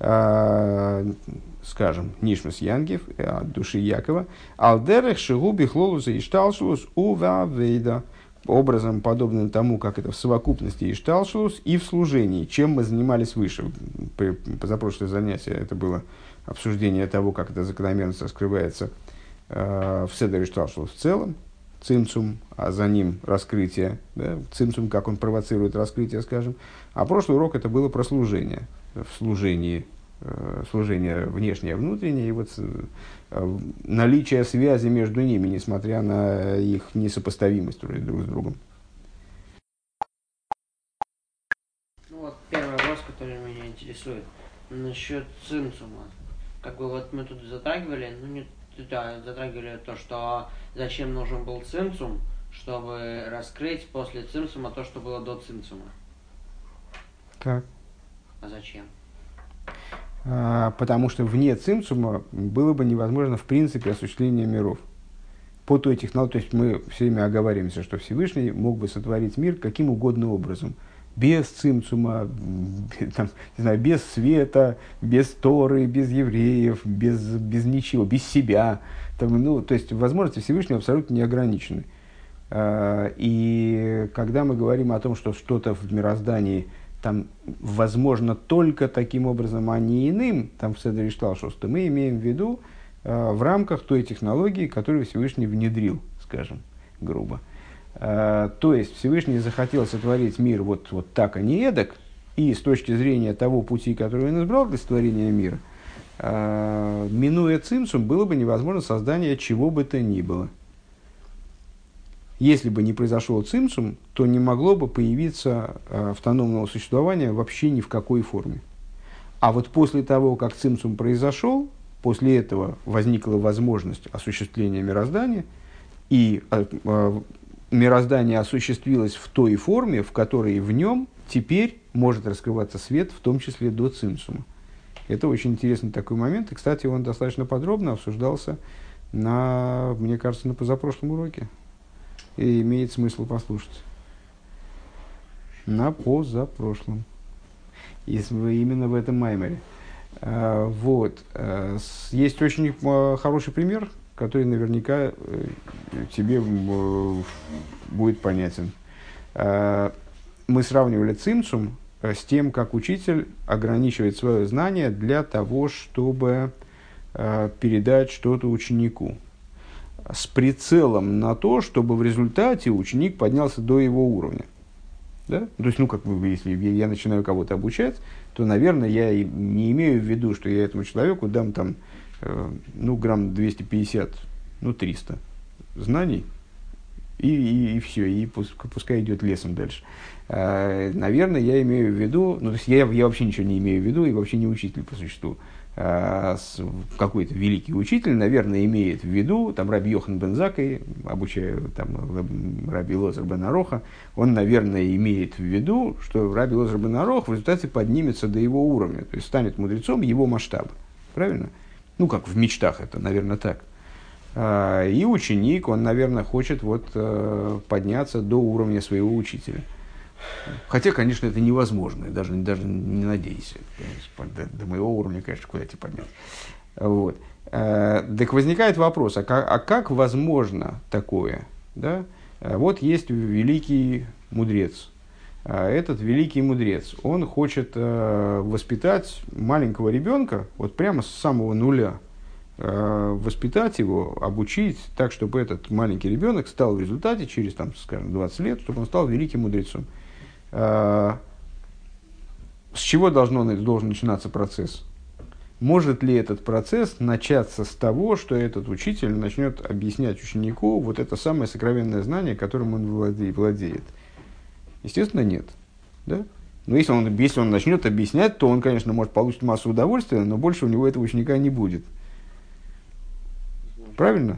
скажем, Нишмас Янгев, от души Якова, Алдерех Шигуби Хлолуса и Шталшус Увавейда, образом подобным тому, как это в совокупности и Шталшус, и в служении, чем мы занимались выше. Позапрошлое занятие это было обсуждение того, как эта закономерность раскрывается в Седер и Шталшус в целом, цимцум, а за ним раскрытие, да, цимцум, как он провоцирует раскрытие, скажем. А прошлый урок это было про служение, в служение внешнее и внутреннее, и вот наличие связи между ними, несмотря на их несопоставимость друг с другом. Ну вот первый вопрос, который меня интересует, насчет цимцума. Как бы вот мы тут затрагивали, затрагивали то, что зачем нужен был цимцум, чтобы раскрыть после цимцума то, что было до цимцума. Так. А зачем? потому что вне цимцума было бы невозможно в принципе осуществление миров. По той технологии, то есть мы все время оговариваемся, что Всевышний мог бы сотворить мир каким угодно образом. Без цимцума, там, не знаю, без света, без Торы, без евреев, без ничего, без себя. Там, ну, то есть возможности Всевышнего абсолютно не ограничены. И когда мы говорим о том, что что-то в мироздании там возможно только таким образом, а не иным, там в Седер Ишталшус, то мы имеем в виду в рамках той технологии, которую Всевышний внедрил, скажем, грубо. То есть Всевышний захотел сотворить мир вот так, а не эдак, и с точки зрения того пути, который он избрал для сотворения мира, минуя цимсум, было бы невозможно создание чего бы то ни было. Если бы не произошел цимсум, то не могло бы появиться автономного существования вообще ни в какой форме. А вот после того, как цимсум произошел, после этого возникла возможность осуществления мироздания, и мироздание осуществилось в той форме, в которой в нем теперь может раскрываться свет, в том числе до цимсума. Это очень интересный такой момент. И, кстати, он достаточно подробно обсуждался мне кажется, на позапрошлом уроке. И имеет смысл послушать. На позапрошлом. Именно в этом маймере. Вот. Есть очень хороший пример, который наверняка тебе будет понятен. Мы сравнивали цимцум с тем, как учитель ограничивает свое знание для того, чтобы передать что-то ученику. С прицелом на то, чтобы в результате ученик поднялся до его уровня. Да? То есть, как бы, если я начинаю кого-то обучать, то, наверное, я не имею в виду, что я этому человеку дам там, грамм 250, 300 знаний, и все, и пускай идет лесом дальше. Наверное, я имею в виду, то есть я вообще ничего не имею в виду, и вообще не учитель по существу. Какой-то великий учитель, наверное, имеет в виду, там, Раби Йохан бен Заккай, обучаю там, Раби Лозер бен Ароха, он, наверное, имеет в виду, что Раби Лозер бен Арох в результате поднимется до его уровня, то есть станет мудрецом его масштаба. Правильно? Как в мечтах это, наверное, так. И ученик, он, наверное, хочет подняться до уровня своего учителя. Хотя, конечно, это невозможно, даже не надейся. До моего уровня, конечно, куда тебе подняться. Вот. Так возникает вопрос, а как возможно такое? Да? Вот есть великий мудрец. Этот великий мудрец, он хочет воспитать маленького ребенка, вот прямо с самого нуля, воспитать его, обучить так, чтобы этот маленький ребенок стал в результате, через, 20 лет, чтобы он стал великим мудрецом. С чего должен начинаться процесс? Может ли этот процесс начаться с того, что этот учитель начнет объяснять ученику вот это самое сокровенное знание, которым он владеет? Естественно, нет. Да? Но если он начнет объяснять, то он, конечно, может получить массу удовольствия, но больше у него этого ученика не будет. Правильно?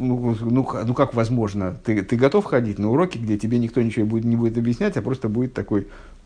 Как возможно? Ты готов ходить на уроки, где тебе никто ничего не будет объяснять, а просто будет такой...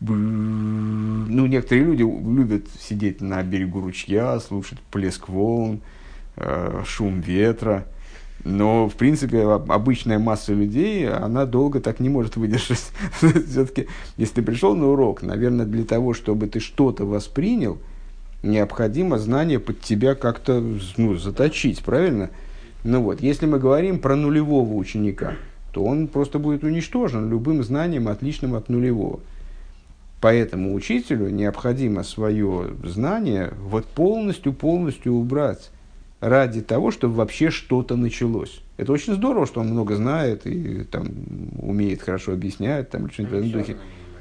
Некоторые люди любят сидеть на берегу ручья, слушать плеск волн, шум ветра. Но, в принципе, обычная масса людей, она долго так не может выдержать. Все-таки, если ты пришел на урок, наверное, для того, чтобы ты что-то воспринял, необходимо знание под тебя как-то заточить, правильно? Если мы говорим про нулевого ученика, то он просто будет уничтожен любым знанием, отличным от нулевого. Поэтому учителю необходимо свое знание полностью убрать ради того, чтобы вообще что-то началось. Это очень здорово, что он много знает и умеет хорошо объяснять, или что-нибудь в этом духе.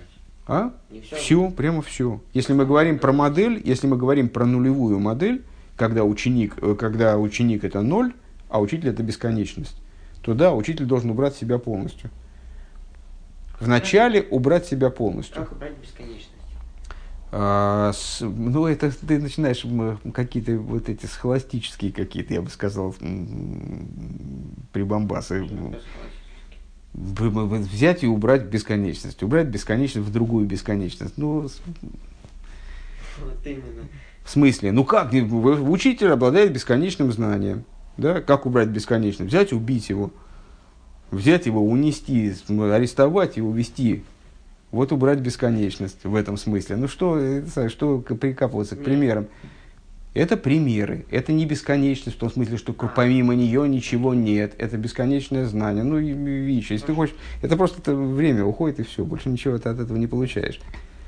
Все, прямо все. Если мы говорим про модель, если мы говорим про нулевую модель, когда ученик это ноль, а учитель это бесконечность, то да, учитель должен убрать себя полностью. Вначале убрать себя полностью. Как убрать бесконечность? Это ты начинаешь какие-то эти схоластические какие-то, я бы сказал, прибамбасы. Взять и убрать бесконечность. Убрать бесконечность в другую бесконечность. Вот именно. В смысле, ну как, учитель обладает бесконечным знанием. Да? Как убрать бесконечность? Взять, убить его. Взять его, унести, арестовать и увести. Вот убрать бесконечность в этом смысле. Ну что прикапываться к примерам? Это примеры. Это не бесконечность в том смысле, что помимо нее ничего нет. Это бесконечное знание. Ну, видишь, если ты хочешь... Это просто время уходит и все. Больше ничего ты от этого не получаешь.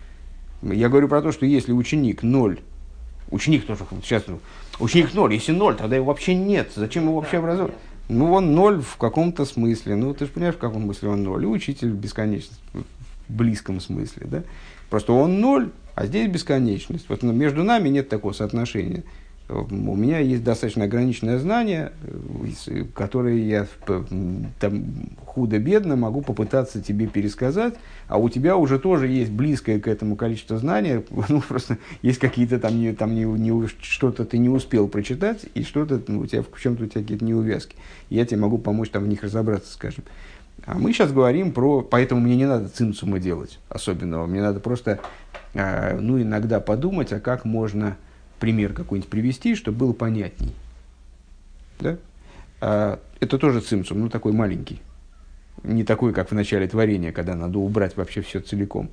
Я говорю про то, что если ученик ноль, ученик тоже сейчас, ученик ноль, если ноль, тогда его вообще нет. Зачем его вообще образовать? Ну, он ноль в каком-то смысле. Ну, ты же понимаешь, в каком смысле он ноль. И учитель бесконечность в близком смысле, да? Просто он ноль, а здесь бесконечность. Вот между нами нет такого соотношения. У меня есть достаточно ограниченное знание, которое я там, худо-бедно могу попытаться тебе пересказать, а у тебя уже тоже есть близкое к этому количество знаний, ну, просто есть какие-то что-то ты не успел прочитать, и что-то у тебя, в чем-то у тебя какие-то неувязки. Я тебе могу помочь там в них разобраться, скажем. А мы сейчас говорим про... Поэтому мне не надо цимсума делать особенного, мне надо просто иногда подумать, а как можно... пример какой-нибудь привести, чтобы было понятней. Да? Это тоже цимсум, но такой маленький. Не такой, как в начале творения, когда надо убрать вообще все целиком.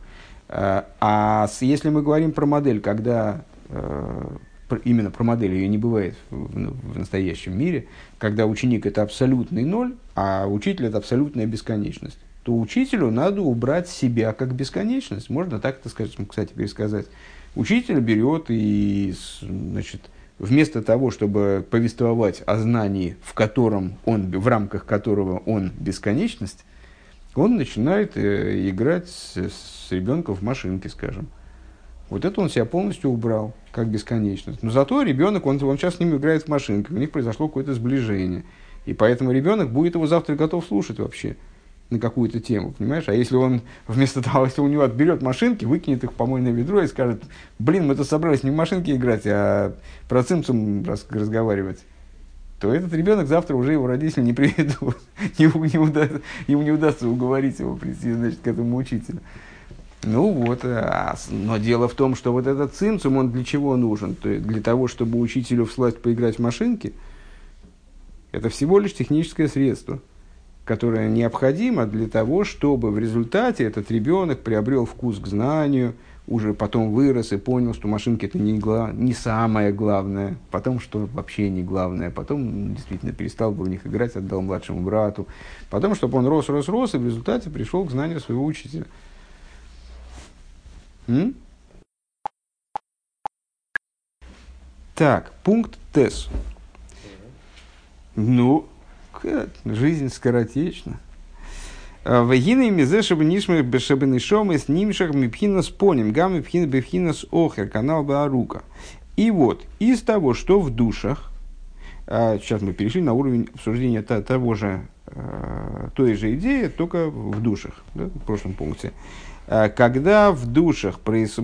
Если мы говорим про модель, когда... Именно про модель ее не бывает в настоящем мире, когда ученик это абсолютный ноль, а учитель это абсолютная бесконечность, то учителю надо убрать себя как бесконечность. Можно так это сказать, кстати, пересказать. Учитель берет и, значит, вместо того, чтобы повествовать о знании, в рамках которого он бесконечность, он начинает играть с ребенком в машинки, скажем. Вот это он себя полностью убрал, как бесконечность. Но зато ребенок, он сейчас с ним играет в машинки, у них произошло какое-то сближение. И поэтому ребенок будет его завтра готов слушать вообще на какую-то тему, понимаешь? А если он вместо того, если у него отберет машинки, выкинет их в помойное ведро и скажет: блин, мы тут собрались не в машинки играть, а про цимсум разговаривать, то этот ребенок завтра уже его родители не приведут. Ему не удастся уговорить его прийти, значит, к этому учителю. Ну вот, но дело в том, что вот этот цимсум, он для чего нужен? То есть для того, чтобы учителю всласть поиграть в машинки, это всего лишь техническое средство, которое необходимо для того, чтобы в результате этот ребенок приобрел вкус к знанию, уже потом вырос и понял, что машинки это не самое главное, потом, что вообще не главное, потом действительно перестал бы в них играть, отдал младшему брату, потом, чтобы он рос, и в результате пришел к знанию своего учителя. Так, пункт ТЭС. Ну, жизнь скоротечна. Вегины мизе шабнишмы бешабнишомы с нимшах мипхинас поним, гам мипхинас охер, канал баарука. И вот, из того, что в душах, сейчас мы перешли на уровень обсуждения той же идеи, только в душах, да, в прошлом пункте. Когда в душах,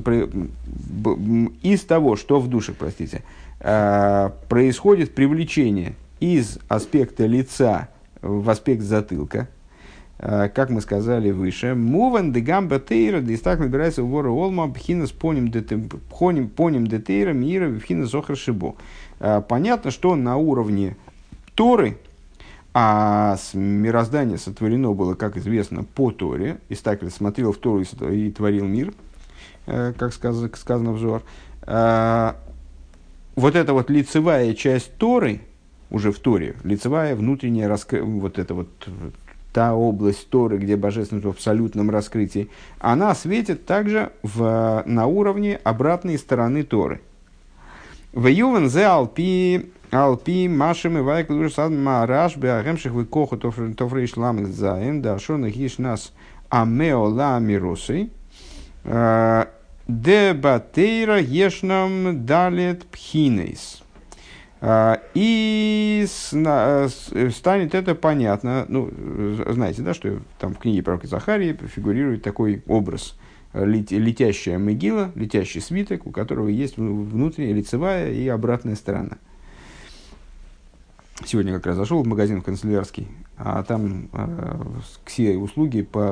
из того, что в душах, происходит привлечение из аспекта лица в аспект затылка, как мы сказали выше, муван дегамба тейра, дистак набирается в вору олма, бхинас поним детейра, мира, бхинас охар шибо. Понятно, что на уровне Торы, а мироздание сотворено было, как известно, по Торе. Истакель смотрел в Тору и творил мир, как сказано в Зоар. Вот эта вот лицевая часть Торы, уже в Торе, лицевая, внутренняя, вот эта вот та область Торы, где божественность в абсолютном раскрытии, она светит также на уровне обратной стороны Торы. В Ювен зе Алпи Машем и Вайкл Сад Мараш Беагемших Викоху Тофрейш Ламет Заин Дашона Гиш нас Амео Ламиросы Дебатейра Ешнам Далет Пхинейс. И станет это понятно. Ну, знаете, да, что там в книге пророка Захарии фигурирует такой образ: летящая могила, летящий свиток, у которого есть внутренняя лицевая и обратная сторона. Сегодня как раз зашел в магазин в канцелярский, а там все услуги по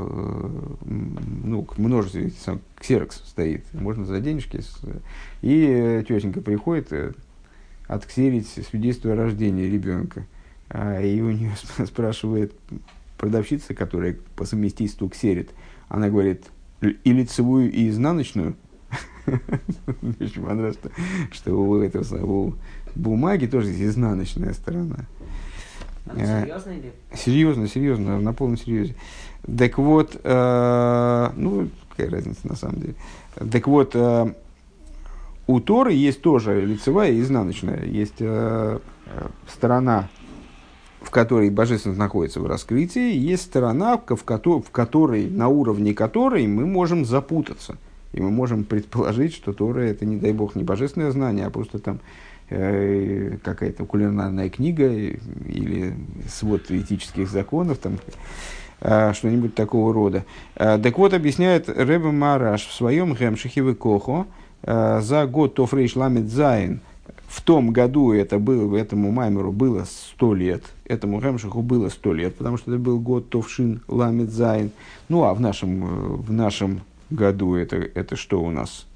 к множеству, ксерокс стоит, можно за денежки. И тетенька приходит отксерить свидетельство о рождении ребенка. И у нее спрашивает продавщица, которая по совместительству ксерит, она говорит, и лицевую, и изнаночную. Очень понравилось, что у бумаги тоже есть изнаночная сторона. Она серьезно или? Серьезно, на полном серьезе. Так вот, какая разница на самом деле. Так вот, у Торы есть тоже лицевая и изнаночная. Есть сторона, в которой божественность находится в раскрытии, и есть сторона, в которой, на уровне которой мы можем запутаться. И мы можем предположить, что Тора — это, не дай бог, не божественное знание, а просто там какая-то кулинарная книга или свод этических законов, там, что-нибудь такого рода. Так вот, объясняет Ребе Мараш в своем Гемшихе Векохо за год Тофрейш Ламед Зайн. В том году этому Маймеру было 100 лет, этому Гемшиху было 100 лет, потому что это был год Товшин Ламед Зайн. Ну, а в нашем году это что у нас?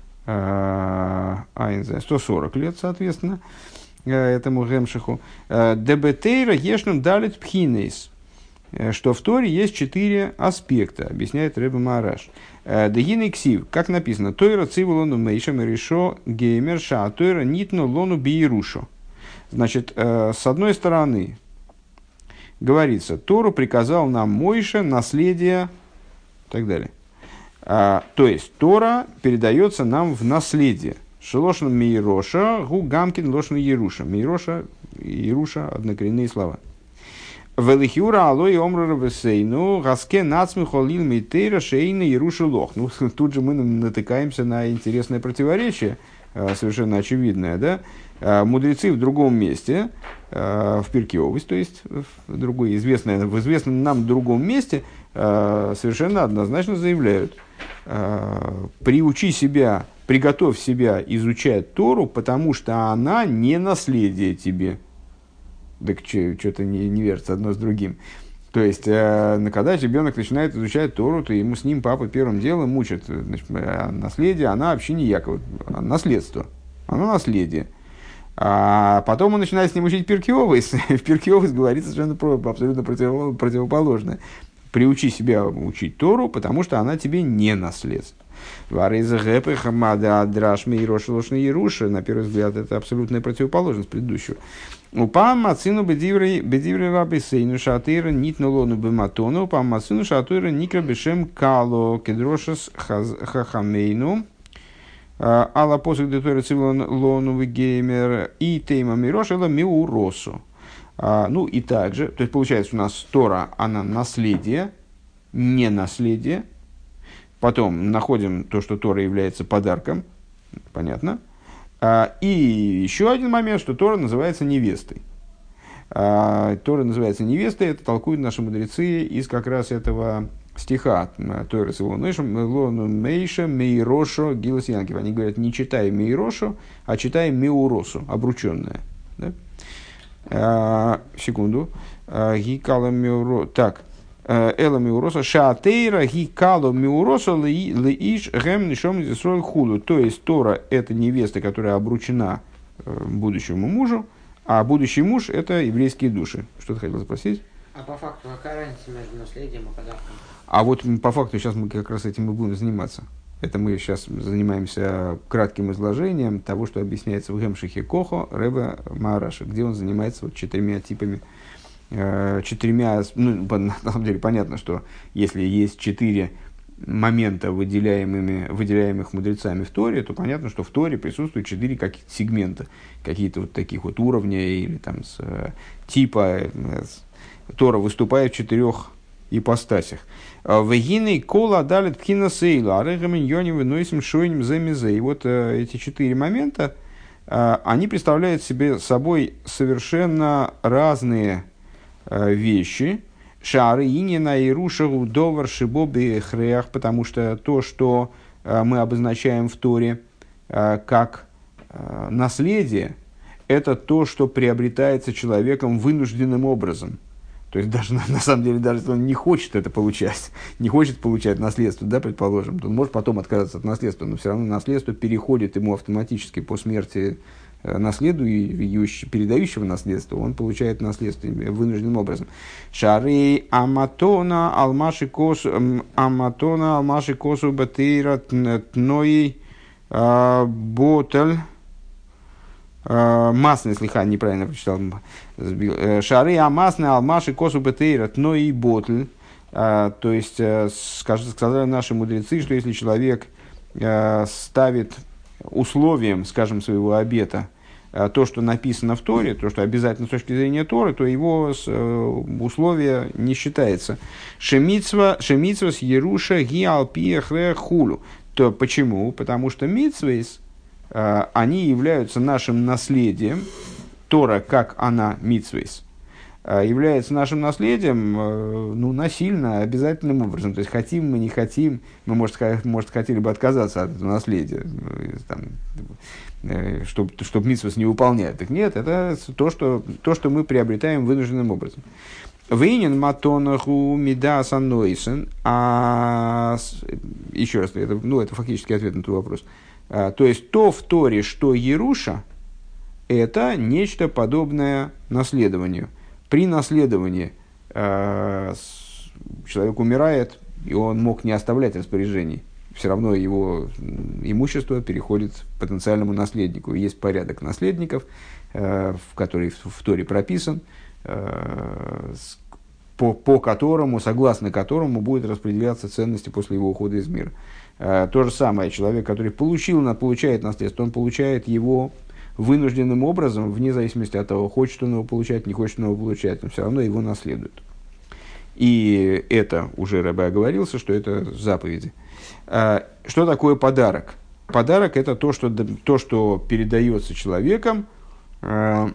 140 лет, соответственно, этому Гемшиху. Дебетейра ешнум далит пхинейс, что в Торе есть 4 аспекта, объясняет Ребе Мараш. Дегиней ксив, как написано, Тойра циву мейшем решо геймер ша, Тойра нитну лону биерушо. Значит, с одной стороны, говорится, Тору приказал нам Мойше наследие и так далее. То есть Тора передается нам в наследие. Шелошн мейроша, гу гамкин лошн еруша. Мейроша и еруша — однокоренные слова. Велихюра алой омру рабесейну гаске нацми холил мейтейра шейна еруша лох. Ну, тут же мы натыкаемся на интересное противоречие, совершенно очевидное, да? Мудрецы в другом месте, в Пиркей Овос, то есть в известном нам другом месте, совершенно однозначно заявляют: приготовь себя изучать Тору, потому что она не наследие тебе. Так что-то не вяжется одно с другим. То есть, когда ребенок начинает изучать Тору, то ему с ним папа первым делом учит. Значит, наследие, она вообще не якобы, наследство. Оно наследие. А потом он начинает с ним учить Пиркей Овос. В Пиркей Овос говорится совершенно абсолютно противоположное. Приучи себя учить Тору, потому что она тебе не наследство. На первый взгляд, это абсолютная противоположность предыдущего. Упам мацину бедиврей рабисейну шатыра нитнулону бематону, упам мацину шатыра никра бешем кало кедрошес хахамейну, алла посук детора цивлон лону геймер и тейма мирошела миуросу. Ну и также, то есть получается у нас Тора, она наследие, не наследие. Потом находим то, что Тора является подарком, понятно. И еще один момент, что Тора называется невестой. Тора называется невестой, это толкуют наши мудрецы из как раз этого стиха Тора с Лону Мейша Мейрошо Гилас Янкив. Они говорят, не читай Мейрошо, а читай Меуросу, обрученная. Да? Секунду. Гикала Меуро. Так. Эла Меуроса. Шаатейра Гикала Меуроса Леиш Гем Нишом Зисроль Худу. То есть Тора — это невеста, которая обручена будущему мужу, а будущий муж — это еврейские души. Что ты хотел спросить? А по факту какая разница между наследием и подарком? А вот по факту сейчас мы как раз этим и будем заниматься. Это мы сейчас занимаемся кратким изложением того, что объясняется в Гемшихе Кохо Ребе Мараша, где он занимается вот 4 типами, на самом деле понятно, что если есть 4 момента, выделяемых мудрецами в Торе, то понятно, что в Торе присутствует 4 каких-то сегмента, какие-то вот таких вот уровня или там типа. Тора выступает в 4 ипостасях. Вегины кола далит пхина сейла, арегамин йоним выносим шойним замизе. И вот эти 4 момента, они представляют себе собой совершенно разные вещи. Шары инина и рушагу довар шибоби хреях, потому что то, что мы обозначаем в Торе как наследие, это то, что приобретается человеком вынужденным образом. То есть даже на самом деле, даже если он не хочет это получать, не хочет получать наследство, да, предположим, то он может потом отказаться от наследства, но все равно наследство переходит ему автоматически по смерти передающего наследство, он получает наследство вынужденным образом. Шары аматона алмаши косу батейра тной ботель. Масный, слегка неправильно прочитал. Шары амасны алмаши косу батейра тной ботль. То есть, сказали наши мудрецы, что если человек ставит условием, скажем, своего обета то, что написано в Торе, то, что обязательно с точки зрения Торы, то его условие не считается. Шемитсва с Еруша ги алпиехре хулу. То почему? Потому что митсвейс, они являются нашим наследием. Тора, как она митсвейс, является нашим наследием, ну, насильно, обязательным образом. То есть, хотим мы, не хотим, мы, может, хотели бы отказаться от этого наследия, чтобы митсвос не выполняют. Так нет, это то, что мы приобретаем вынужденным образом. Вейнин матонаху мидас анойсен, еще раз, это фактически ответ на твой вопрос. То есть, то в Торе, что Еруша, это нечто подобное наследованию. При наследовании человек умирает, и он мог не оставлять распоряжений. Все равно его имущество переходит потенциальному наследнику. Есть порядок наследников, который в Торе прописан, по которому, согласно которому будет распределяться ценности после его ухода из мира. То же самое, человек, который получает наследство, он получает его вынужденным образом, вне зависимости от того, хочет он его получать, не хочет он его получать, он все равно его наследует. И это уже Ребе оговорился, что это заповеди. Что такое подарок? Подарок – это то, что передается человеком, по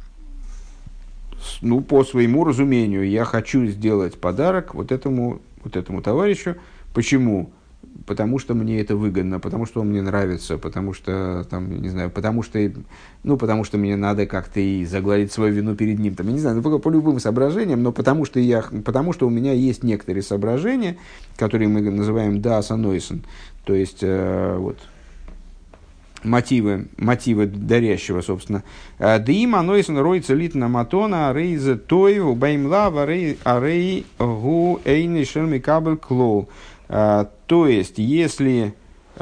своему разумению. Я хочу сделать подарок вот этому товарищу. Почему? Потому что мне это выгодно, потому что он мне нравится, потому что, потому что мне надо как-то и загладить свою вину перед ним. Я не знаю, по любым соображениям, но потому что у меня есть некоторые соображения, которые мы называем даас анойсен, то есть мотивы дарящего, собственно. Дим анойсен роится литна матона рейзе тойв баймлав арей гу эйни шерми кабель клоу. То есть, если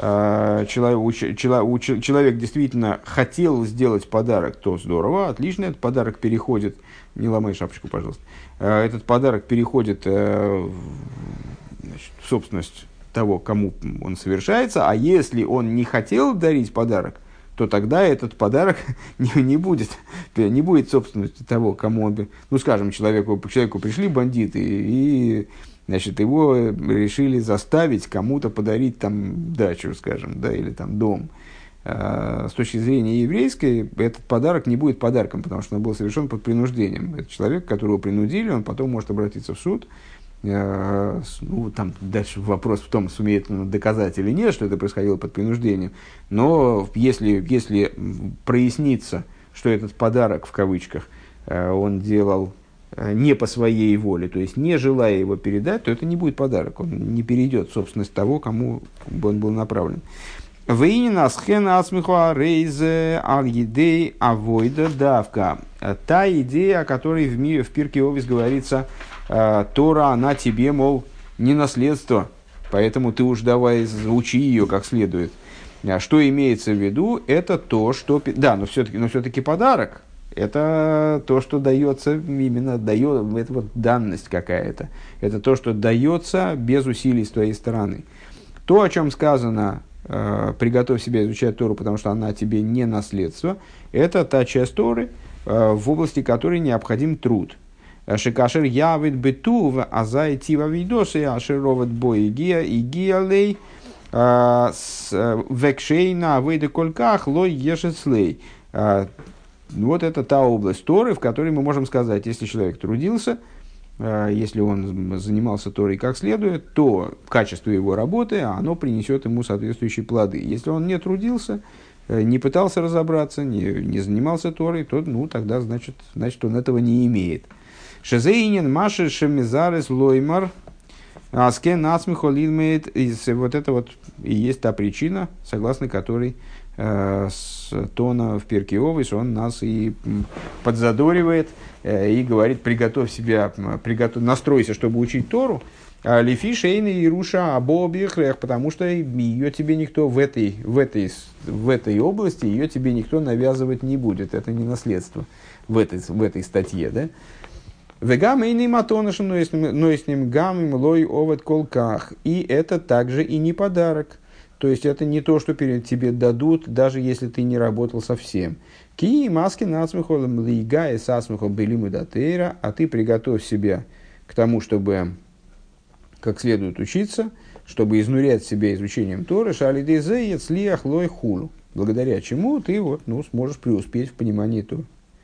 человек действительно хотел сделать подарок, то здорово, отлично, этот подарок переходит, не ломай шапочку, пожалуйста, этот подарок переходит в собственность того, кому он совершается, а если он не хотел дарить подарок, то тогда этот подарок не будет собственностью того, кому он... скажем, человеку пришли бандиты и его решили заставить кому-то подарить там дачу, скажем, да, или там дом. С точки зрения еврейской, этот подарок не будет подарком, потому что он был совершен под принуждением. Это человек, которого принудили, он потом может обратиться в суд. Там дальше вопрос в том, сумеет он доказать или нет, что это происходило под принуждением. Но если прояснится, что этот подарок, в кавычках, он делал не по своей воле, то есть не желая его передать, то это не будет подарок, он не перейдет в собственность того, кому бы он был направлен. Та идея, о которой в Пиркей Овес говорится, Тора, она тебе, мол, не наследство, поэтому ты уж давай учи ее как следует. Что имеется в виду, это то, что... Да, но все-таки подарок. Это то, что дается, это вот данность какая-то. Это то, что дается без усилий с твоей стороны. То, о чем сказано, приготовь себя изучать Тору, потому что она тебе не наследство, это та часть Торы, в области которой необходим труд. Шикашер явит бетув, азай тива видосы, ашероват бой игия лей, векшейна выйда кольках, лой ешеслей. Вот это та область Торы, в которой мы можем сказать, если человек трудился, если он занимался Торой как следует, то качество его работы, оно принесет ему соответствующие плоды. Если он не трудился, не пытался разобраться, не занимался Торой, то тогда значит он этого не имеет. Шезейнин Маши Шемизарес Лоймар Аскен Ацмихо Лилмейт. Вот это вот и есть та причина, согласно которой с Тона в Перке Овес он нас и подзадоривает и говорит: приготовь себя, настройся, чтобы учить Тору. Лифи Шейна и Руша Абобихрех, потому что ее тебе никто в этой области ее тебе никто навязывать не будет. Это не наследство в этой статье, да? Вегам и матонашем, но с ним гам лой овод колках. И это также и не подарок. То есть это не то, что тебе дадут, даже если ты не работал совсем. Ки маски нацмихолом лига и сасмихол белиму датейра, а ты приготовь себя к тому, чтобы как следует учиться, чтобы изнурять себя изучением Торы, шалидезе яцлиах лой хулу, благодаря чему ты сможешь преуспеть в понимании Торы.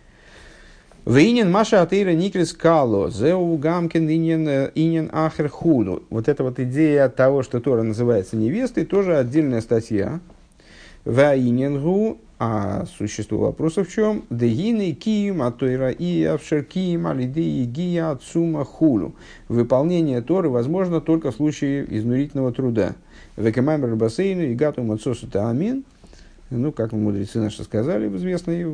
Вейнин Маша Атеира Никрис Кало, Зеу Гамкин Инин Ахер Хулу. Вот эта вот идея того, что Тора называется невестой, тоже отдельная статья. Ваинингу, а существо вопроса в чем? Дегины Киим Атойра и Авшеркиим Алидеи Гия Ацума Хулу. Выполнение Торы возможно только в случае изнурительного труда. Векамамер Бассейну и Гату Мацосу Таамин. Как мудрецы наши сказали в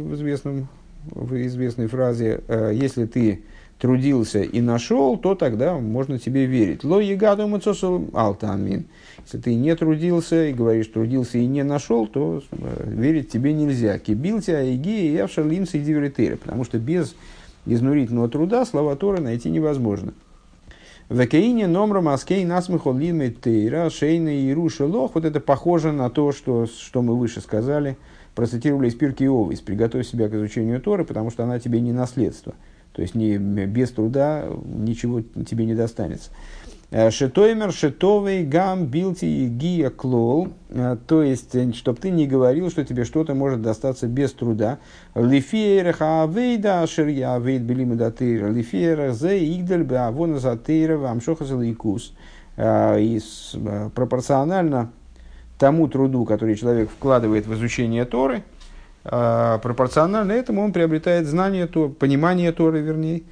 известной фразе: если ты трудился и нашел, то тогда можно тебе верить. Ло егаду мацосу алтамин. Если ты не трудился и говоришь, трудился и не нашел, то верить тебе нельзя. Кибилтя, иги, и явшалимса и диверитера. Потому что без изнурительного труда слова Торы найти невозможно. Векаине номром аскей насмыхол лимитейра шейна и рушелох. Вот это похоже на то, что мы выше сказали, процитировали из Пирки Овес: приготовь себя к изучению Торы, потому что она тебе не наследство. То есть без труда ничего тебе не достанется. Шетоймер, шетовый, гам, билти, гия, клол. То есть, чтобы ты не говорил, что тебе что-то может достаться без труда. Лифиера хаавейда, шерья авейд белима датейра. Лифиера зе игдель беавона затейра вамшоха залейкус. И пропорционально тому труду, который человек вкладывает в изучение Торы, пропорционально этому он приобретает знание Торы, понимание Торы, вернее,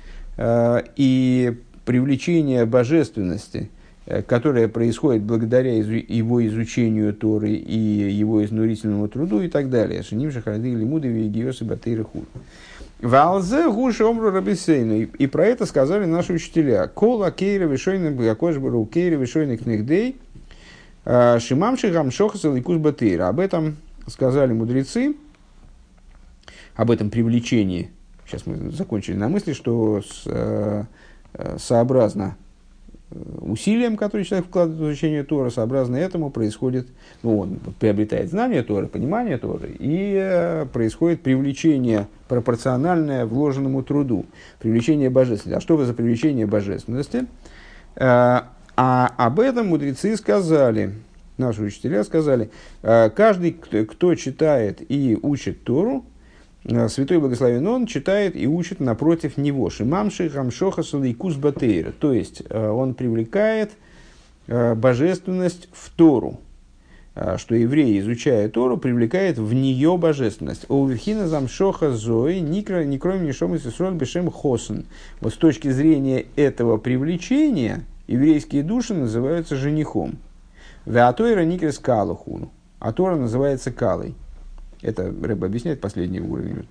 и привлечение божественности, которое происходит благодаря его изучению Торы и его изнурительному труду и так далее. Шеним шахарды лимуды вегиосы батейры худ. Валзе гуши омру рабисейну. И про это сказали наши учителя. Кола кейра вишойны бгакошбару кейра вишойны кнехдей шимамши гамшохаса ликус батейра. Об этом сказали мудрецы, об этом привлечении. Сейчас мы закончили на мысли, что сообразно усилиям, которые человек вкладывает в изучение Торы, сообразно этому происходит, он приобретает знание Торы, понимание Торы, и происходит привлечение пропорциональное вложенному труду, привлечение божественности. А что вы за привлечение божественности? А об этом мудрецы сказали, наши учителя сказали: каждый, кто читает и учит Тору, Святой Благословен Он читает и учит напротив него. Шимамши хамшоха салейкус батейра. То есть, он привлекает божественность в Тору. Что еврей, изучая Тору, привлекает в нее божественность. Оувихина замшоха зои не кроме нишом из Исроль бешем хосен. Вот с точки зрения этого привлечения, еврейские души называются женихом. Веатойра никрес калахуну. А Тора называется калой. Это Рэб объясняет последний уровень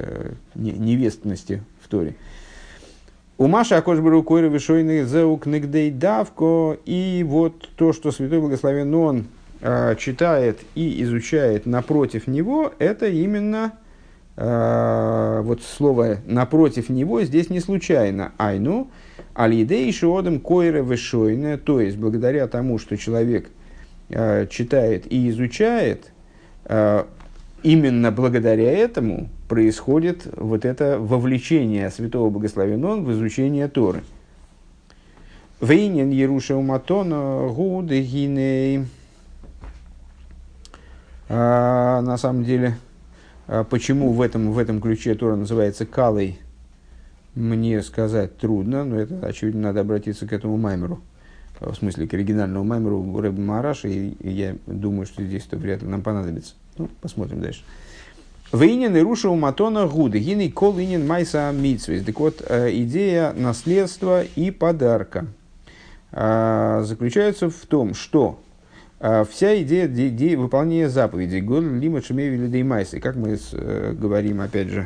невестности в Торе. У Маши Акошбару Койра Вишойны Зеук Нигдей Давко. И вот то, что Святой Благословен Он читает и изучает напротив него, это именно вот слово напротив него здесь не случайно. Айну алидей шиодем Койра Вишойны. То есть, благодаря тому, что человек читает и изучает, именно благодаря этому происходит вот это вовлечение Святого Благословен Он в изучение Торы. Вейнин Еруша Уматона Гудегиней. На самом деле, почему в этом ключе Тора называется калой, мне сказать трудно, но это, очевидно, надо обратиться к этому маймеру. В смысле, к оригинальному маймеру Рэба Мараша, и я думаю, что здесь это вряд ли нам понадобится. Ну, посмотрим дальше. Вейнин и рушил матона гуды, гины кол инин майса митсвис. Так вот, идея наследства и подарка заключается в том, что вся идея выполнения заповедей, гол лима шемеви лидей майсы, как мы говорим, опять же,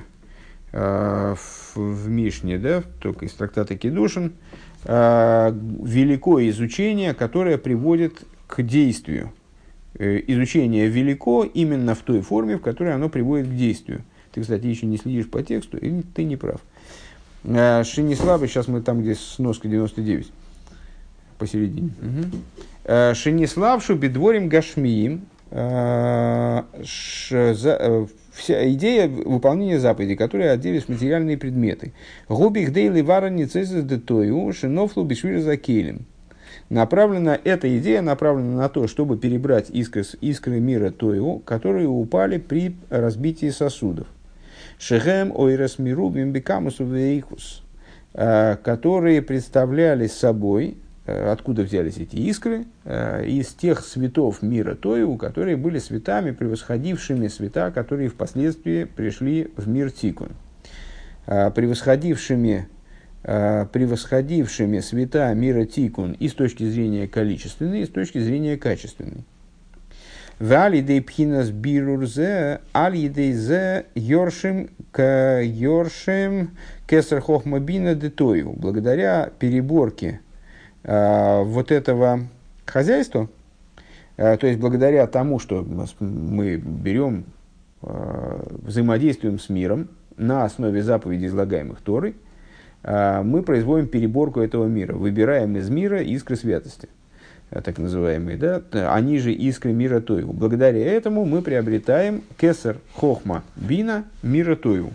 в Мишне, да, только из трактата Кидушин, великое изучение, которое приводит к действию. Изучение велико именно в той форме, в которой оно приводит к действию. Ты, кстати, еще не следишь по тексту, и ты не прав. Шинислава, сейчас мы там, где сноска 99, посередине. Угу. Шиниславшу бедворим гашмиим. Вся идея выполнения заповедей, которые отделились материальные предметы. Губих дейли варани цезис детою шинофлу бишвир закелем. Эта идея направлена на то, чтобы перебрать искры мира Тойу, которые упали при разбитии сосудов. Шехем ойрес миру бимбекамусу вейкус, которые представляли собой, откуда взялись эти искры, из тех светов мира Тойу, которые были светами, превосходившими света, которые впоследствии пришли в мир Тикун. Превосходившими света мира Тикун и с точки зрения количественной, и с точки зрения качественной. Валидей пхинас бирурзе, алидейзе йоршим кесар хохмабина детою. Благодаря переборке вот этого хозяйства, то есть благодаря тому, что мы берем, взаимодействуем с миром на основе заповедей, излагаемых Торой, мы производим переборку этого мира, выбираем из мира искры святости, так называемые, да? Они же искры мира Тойу. Благодаря этому мы приобретаем кесар хохма бина мира Тойу.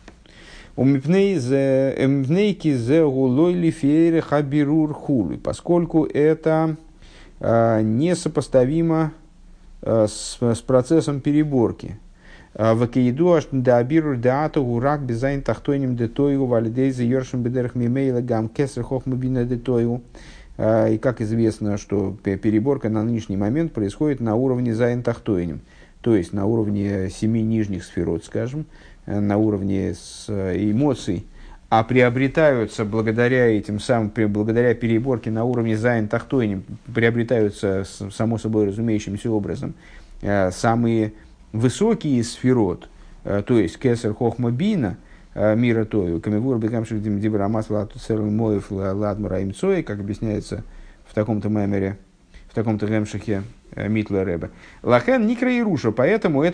Поскольку это несопоставимо с процессом переборки. Вакиеду аж дабиру даату урак безайн тахтойним детою валидейзе йоршим бедерх мимейла гам кесар хохмабина детою. И как известно, что переборка на нынешний момент происходит на уровне зайн тахтойним, то есть на уровне 7 нижних сферот, скажем, на уровне эмоций, а приобретаются благодаря этим самым, благодаря переборке на уровне зайн тахтойним, приобретаются само собой разумеющимся образом самые высокие сферот, то есть кесар хохма бина мира Тою, камевур бекамшик дибрамас латуцер моев ладмара имцой, как объясняется в таком-то мемере, в таком-то гемшихе Митла Ребе. Лахен никра и руша, поэтому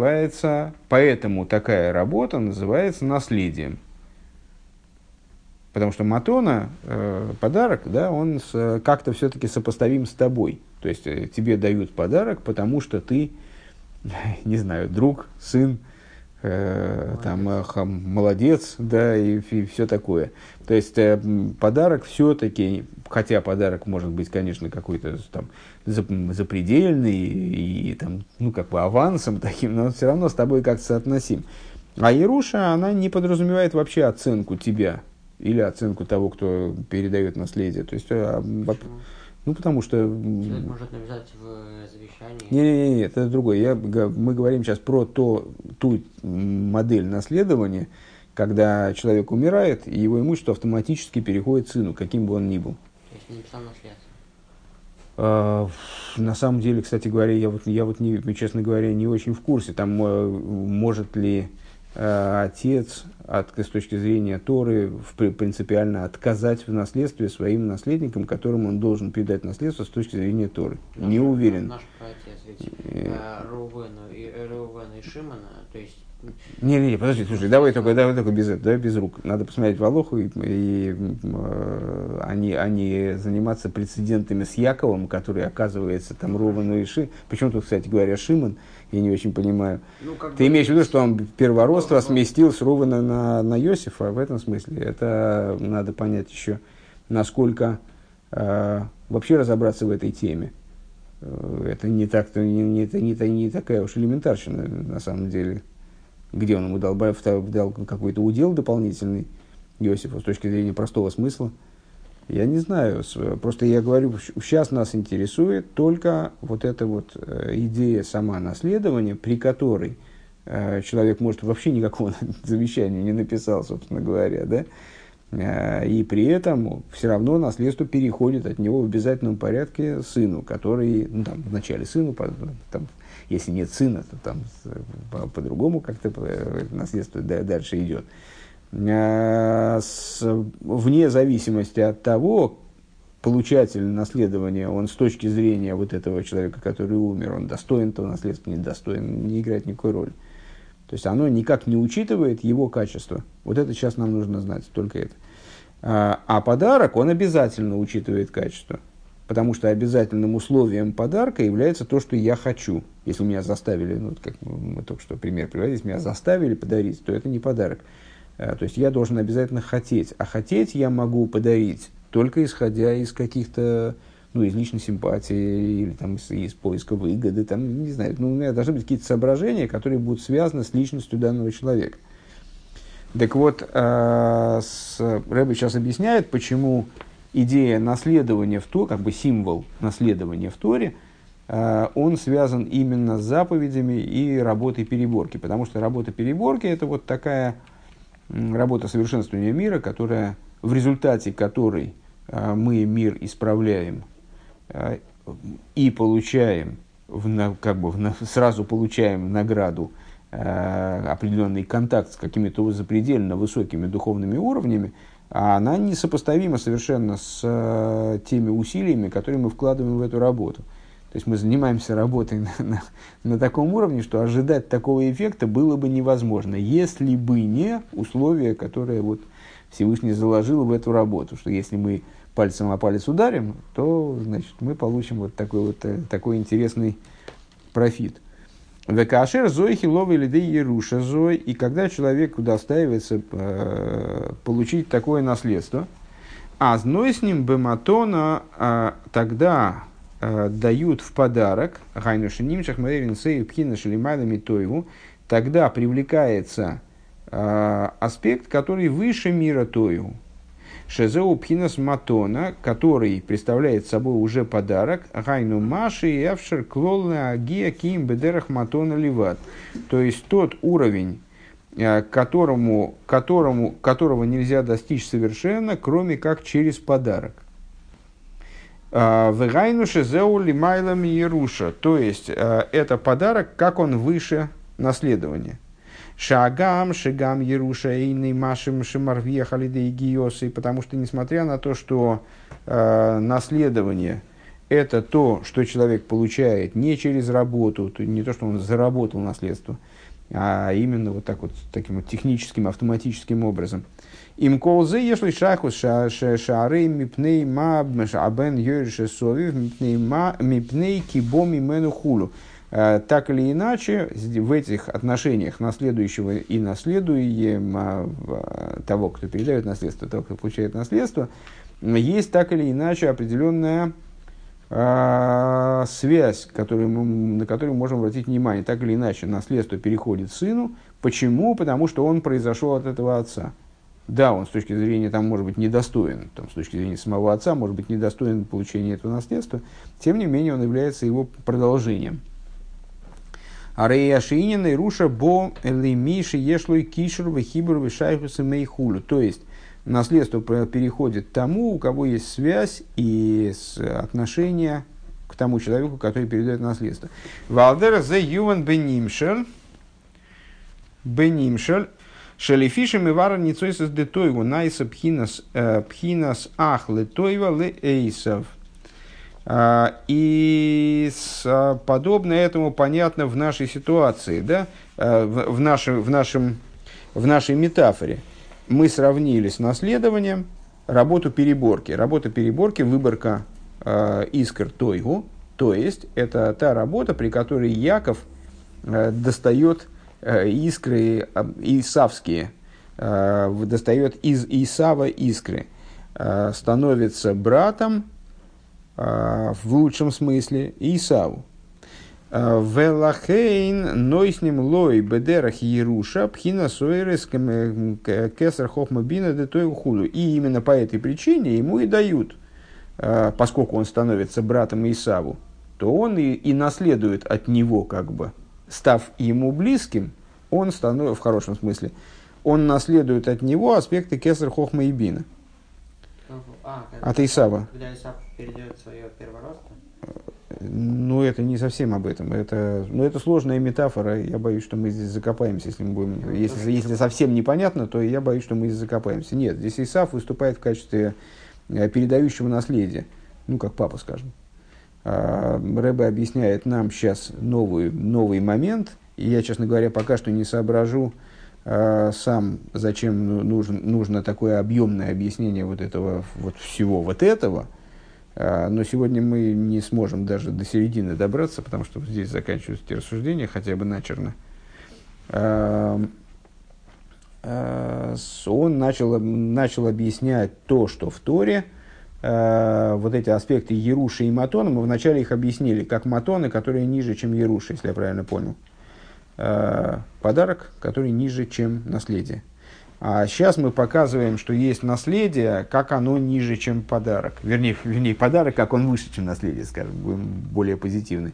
такая работа называется наследием. Потому что матона, подарок, да, он как-то все-таки сопоставим с тобой. То есть тебе дают подарок, потому что ты, не знаю, друг, сын, молодец, да, и все такое. То есть подарок все-таки, хотя подарок может быть, конечно, какой-то там запредельный и там, авансом таким, но все равно с тобой как-то соотносим. А Еруша, она не подразумевает вообще оценку тебя или оценку того, кто передает наследие. То есть, потому что... Человек может написать в завещании. Не, это другое. Мы говорим сейчас про ту модель наследования, когда человек умирает, и его имущество автоматически переходит сыну, каким бы он ни был. То есть не написал наследство. На самом деле, кстати говоря, я честно говоря, не очень в курсе. Там может ли отец с точки зрения Торы принципиально отказать в наследстве своим наследникам, которым он должен передать наследство с точки зрения Торы. Не уверен. Наш праотец, ведь Реувена и Шимона, то есть... Не, подожди, слушай, давай только без рук. Надо посмотреть Волоху и они заниматься прецедентами с Яковом, который оказывается там Рувену и Шимон. Почему тут, кстати говоря, Шимон? Я не очень понимаю. Ты имеешь в виду, что он первородство сместил с Рувена на Йосифа? В этом смысле это надо понять еще, насколько вообще разобраться в этой теме. Это не такая уж элементарщина на самом деле. Где он ему дал какой-то удел дополнительный Йосифу с точки зрения простого смысла. Я не знаю, просто я говорю, сейчас нас интересует только вот эта вот идея сама наследования, при которой человек может вообще никакого завещания не написал, собственно говоря, да? И при этом все равно наследство переходит от него в обязательном порядке сыну, который, ну, там, вначале сыну, там, если нет сына, то там по-другому как-то наследство дальше идет. Вне зависимости от того, получатель наследования, он с точки зрения вот этого человека, который умер, он достоин этого наследства, не достоин, не играет никакой роли. То есть оно никак не учитывает его качество. Вот это сейчас нам нужно знать, только это. А подарок, он обязательно учитывает качество. Потому что обязательным условием подарка является то, что я хочу. Если меня заставили, ну, как мы только что пример приводили, если меня заставили подарить, то это не подарок. То есть я должен обязательно хотеть. А хотеть я могу подарить только исходя из каких-то, ну, из личной симпатии или там, из поиска выгоды. Там, не знаю, ну, у меня должны быть какие-то соображения, которые будут связаны с личностью данного человека. Так вот, Рэбе сейчас объясняет, почему идея наследования в Торе, как бы символ наследования в Торе, он связан именно с заповедями и работой переборки. Потому что работа переборки – это вот такая работа совершенствования мира, в результате которой мы мир исправляем и получаем, сразу получаем награду, определенный контакт с какими-то запредельно высокими духовными уровнями, а она несопоставима совершенно с теми усилиями, которые мы вкладываем в эту работу. То есть мы занимаемся работой на таком уровне, что ожидать такого эффекта было бы невозможно, если бы не условия, которые вот Всевышний заложил в эту работу. Что если мы пальцем о палец ударим, то, значит, мы получим вот такой интересный профит. Векашер зой хиловый лидей еруша зой. И когда человеку удостаивается получить такое наследство, а зной с ним бематона, тогда дают в подарок, тогда привлекается аспект, который выше мира Тойву. Шезеу пхинас матона, который представляет собой уже подарок, гайну маши и авшер клолна агия ким бедерах матона ливат. То есть тот уровень, которого нельзя достичь совершенно, кроме как через подарок. Вегайну шезеу лимайлам еруша. То есть это подарок, как он выше наследования. Шагам, шагам еруша и машим шимарвия халиды и гиосы, потому что, несмотря на то, что наследование – это то, что человек получает не через работу, не то, что он заработал наследство, а именно вот так вот, таким вот техническим, автоматическим образом. Им колзы, если шахус шары мипней ма абен йорше совив мипней кибоми мену хулу. Так или иначе, в этих отношениях наследующего и наследуемого, того, кто передает наследство, того, кто получает наследство, есть так или иначе определенная связь, на которую мы можем обратить внимание. Так или иначе, наследство переходит сыну. Почему? Потому что он произошел от этого отца. Да, он с точки зрения, там, может быть, недостоин, с точки зрения самого отца, может быть, недостоин получения этого наследства, тем не менее, он является его продолжением. Ареяшинин и руша бо лимиши ешлой кишер вехибр вешайхусы мейхулю. То есть наследство переходит тому, у кого есть связь и отношение к тому человеку, который передает наследство. Валдер зе юван бенимшер шелифишем и вара ницойсас де тойву найса пхинас ахле тойва ле эйсов. И подобно этому понятно в нашей ситуации, да? в нашей метафоре. Мы сравнили с наследованием работу переборки. Работа переборки – выборка искр тойгу, то есть это та работа, при которой Яков достает искры исавские, достает из Исава искры, становится братом, в лучшем смысле, Исаву. Велахейн нойсним лой бедерах Еруша пхина сойрес кесар хохма бина де той ухуду. И именно по этой причине ему и дают, поскольку он становится братом Исаву, то он и наследует от него, как бы, став ему близким, он становится, в хорошем смысле, он наследует от него аспекты кесар хохма и бина. От Исава. Когда Исав перейдет свое первородство? Ну, это не совсем об этом. Это сложная метафора. Я боюсь, что мы здесь закопаемся, если мы будем. Если совсем непонятно, то я боюсь, что мы здесь закопаемся. Нет, здесь Исав выступает в качестве передающего наследия. Ну, как папа, скажем. Рэбе объясняет нам сейчас новый момент. И я, честно говоря, пока что не соображу сам, зачем нужно такое объемное объяснение вот этого, вот всего вот этого. Но сегодня мы не сможем даже до середины добраться, потому что здесь заканчиваются эти рассуждения, хотя бы начерно. Он начал объяснять то, что в Торе, вот эти аспекты Еруши и Матона, мы вначале их объяснили, как Матоны, которые ниже, чем Еруши, если я правильно понял. Подарок, который ниже, чем наследие. А сейчас мы показываем, что есть наследие, как оно ниже, чем подарок. Вернее, подарок, как он выше, чем наследие, скажем, будем более позитивный.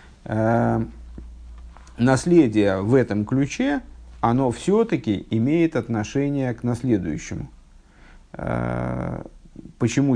Наследие в этом ключе, оно все-таки имеет отношение к наследующему. Почему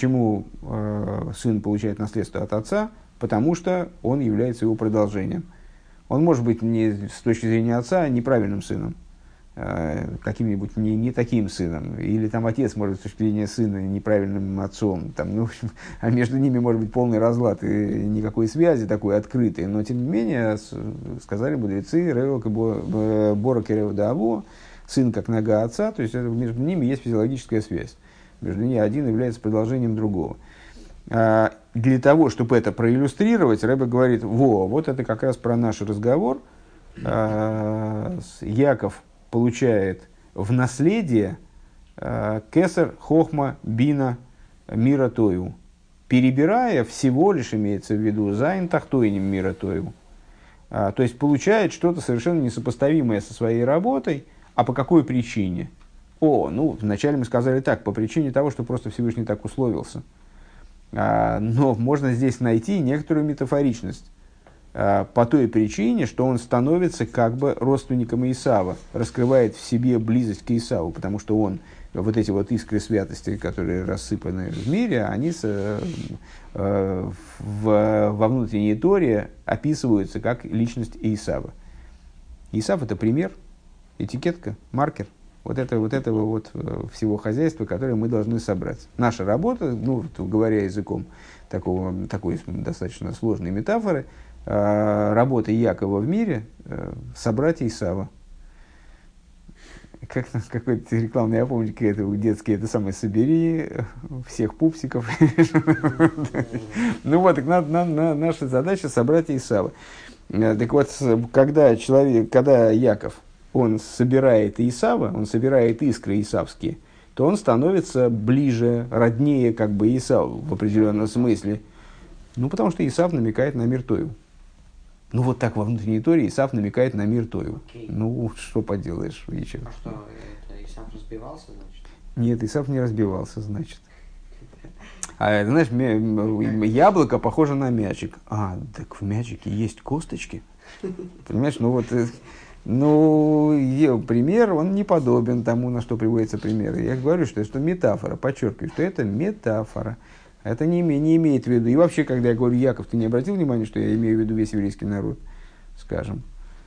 сын получает наследство от отца? Потому что он является его продолжением. Он может быть с точки зрения отца неправильным сыном, каким-нибудь не таким сыном, или там отец может быть с точки зрения сына неправильным отцом, там, ну, в общем, а между ними может быть полный разлад и никакой связи такой открытой, но тем не менее сказали мудрецы Борок и Реу Дааву, сын как нога отца, то есть между ними есть физиологическая связь, между ними один является продолжением другого. Для того, чтобы это проиллюстрировать, Рэбе говорит, вот это как раз про наш разговор. Яков получает в наследие кесар, хохма, бина, мира тою, перебирая всего лишь, имеется в виду, зайн тахтойним мира тою. То есть получает что-то совершенно несопоставимое со своей работой. А по какой причине? Вначале мы сказали так, по причине того, что просто Всевышний так условился. Но можно здесь найти некоторую метафоричность. По той причине, что он становится как бы родственником Исава, раскрывает в себе близость к Исаву, потому что он, вот эти вот искры святости, которые рассыпаны в мире, они во внутренней Торе описываются как личность Исава. Исав – это пример, этикетка, маркер вот этого всего хозяйства, которое мы должны собрать. Наша работа, говоря языком такой достаточно сложной метафоры, работа Якова в мире – собрать Исава. Как какой-то рекламный, я помню, детский, это самое, собери всех пупсиков. Наша задача – собрать Исава. Так вот, когда Яков, он собирает Исава, он собирает искры исавские, то он становится ближе, роднее как бы Исаву в определенном смысле. Потому что Исав намекает на мир Тою. Вот так во внутренней Торе Исав намекает на мир Тою. Что поделаешь, Вичер. А что, Исав разбивался, значит? Нет, Исав не разбивался, значит. Знаешь, яблоко похоже на мячик. Так в мячике есть косточки. Понимаешь, пример, он не подобен тому, на что приводится пример. Я говорю, что это метафора, подчеркиваю, что это метафора. Это не имеет в виду. И вообще, когда я говорю Яков, ты не обратил внимания, что я имею в виду весь еврейский народ, скажем.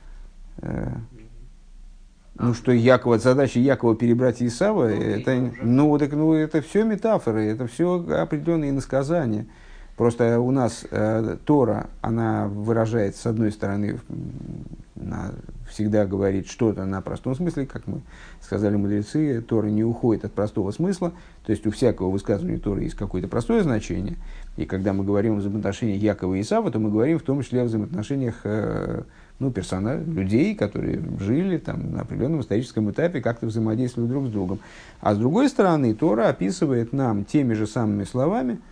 Что задача Якова перебрать Исава, это все метафоры, это все определенные иносказания. Просто у нас Тора, она выражает, с одной стороны, всегда говорит что-то на простом смысле, как мы сказали мудрецы, Тора не уходит от простого смысла, то есть у всякого высказывания Торы есть какое-то простое значение, и когда мы говорим о взаимоотношениях Якова и Исава, то мы говорим в том числе о взаимоотношениях людей, которые жили на определенном историческом этапе, как-то взаимодействовали друг с другом. А с другой стороны, Тора описывает нам теми же самыми словами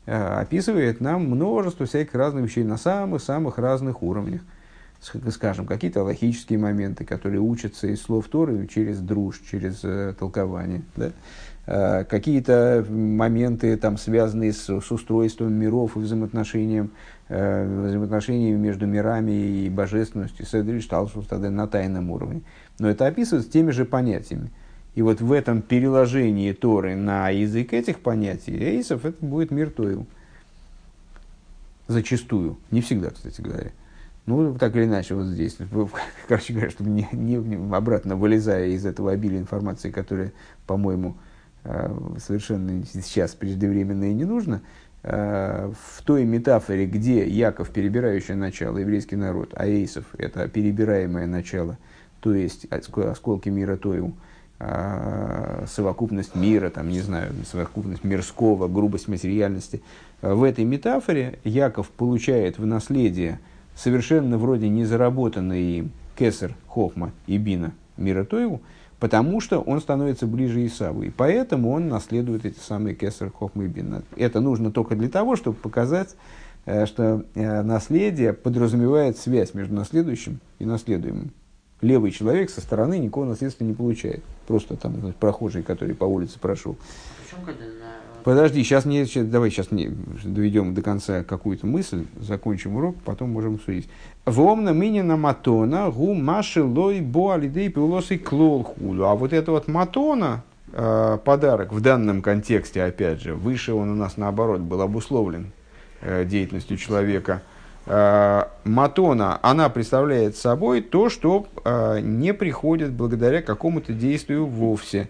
описывает нам множество всяких разных вещей на самых-самых разных уровнях. Скажем, какие-то логические моменты, которые учатся из слов Торы через друж, через толкование. Да? Какие-то моменты, там, связанные с устройством миров и взаимоотношениями между мирами и божественностью, Седер Шталшус тогда на тайном уровне. Но это описывается теми же понятиями. И вот в этом переложении Торы на язык этих понятий эйсов это будет мир Тоил. Зачастую. Не всегда, кстати говоря. Ну, так или иначе, вот здесь. Короче говоря, чтобы не обратно вылезая из этого обилия информации, которая, по-моему, совершенно сейчас преждевременно и не нужно, в той метафоре, где Яков перебирающее начало, еврейский народ, а эйсов это перебираемое начало, то есть осколки мира Тоил, совокупность мира, там, не знаю, совокупность мирского, грубость материальности. В этой метафоре Яков получает в наследие совершенно вроде незаработанный им кесер, хохма и бина мира Тоеву, потому что он становится ближе Исаву. И поэтому он наследует эти самые кесер, хохма и бина. Это нужно только для того, чтобы показать, что наследие подразумевает связь между наследующим и наследуемым. Левый человек со стороны никакого наследства не получает. Просто там, значит, прохожий, который по улице прошел. Подожди, давай сейчас доведем до конца какую-то мысль, закончим урок, потом можем обсудить. Вомна минина матона гу маши лой бо алидей пиулосы клол худу. А вот это вот матона, подарок в данном контексте, опять же, выше он у нас наоборот был обусловлен деятельностью человека. Матона, она представляет собой то, что не приходит благодаря какому-то действию вовсе.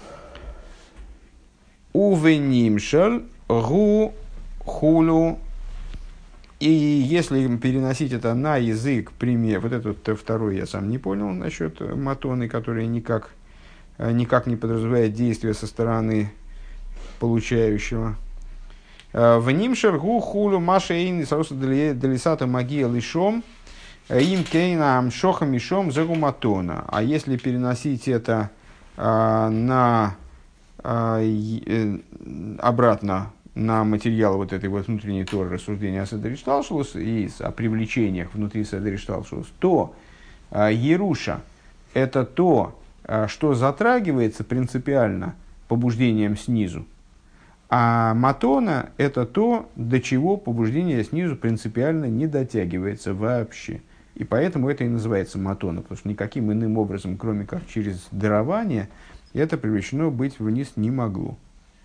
Увенимшаль гу хулю. И если переносить это на язык, пример, вот этот второй я сам не понял насчет матоны, которая никак не подразумевает действия со стороны получающего. В ним шергу хулю машейн сауса делисата магия лишом им кейна шохам мишом загуматона. А если переносить это обратно на материал вот этой вот внутренней Торы рассуждения о Седер Шталшус и о привлечениях внутри Седер Шталшус, то Еруша – это то, что затрагивается принципиально побуждением снизу, а Матона – это то, до чего побуждение снизу принципиально не дотягивается вообще. И поэтому это и называется Матона, потому что никаким иным образом, кроме как через дарование, это привлечено быть вниз не могло.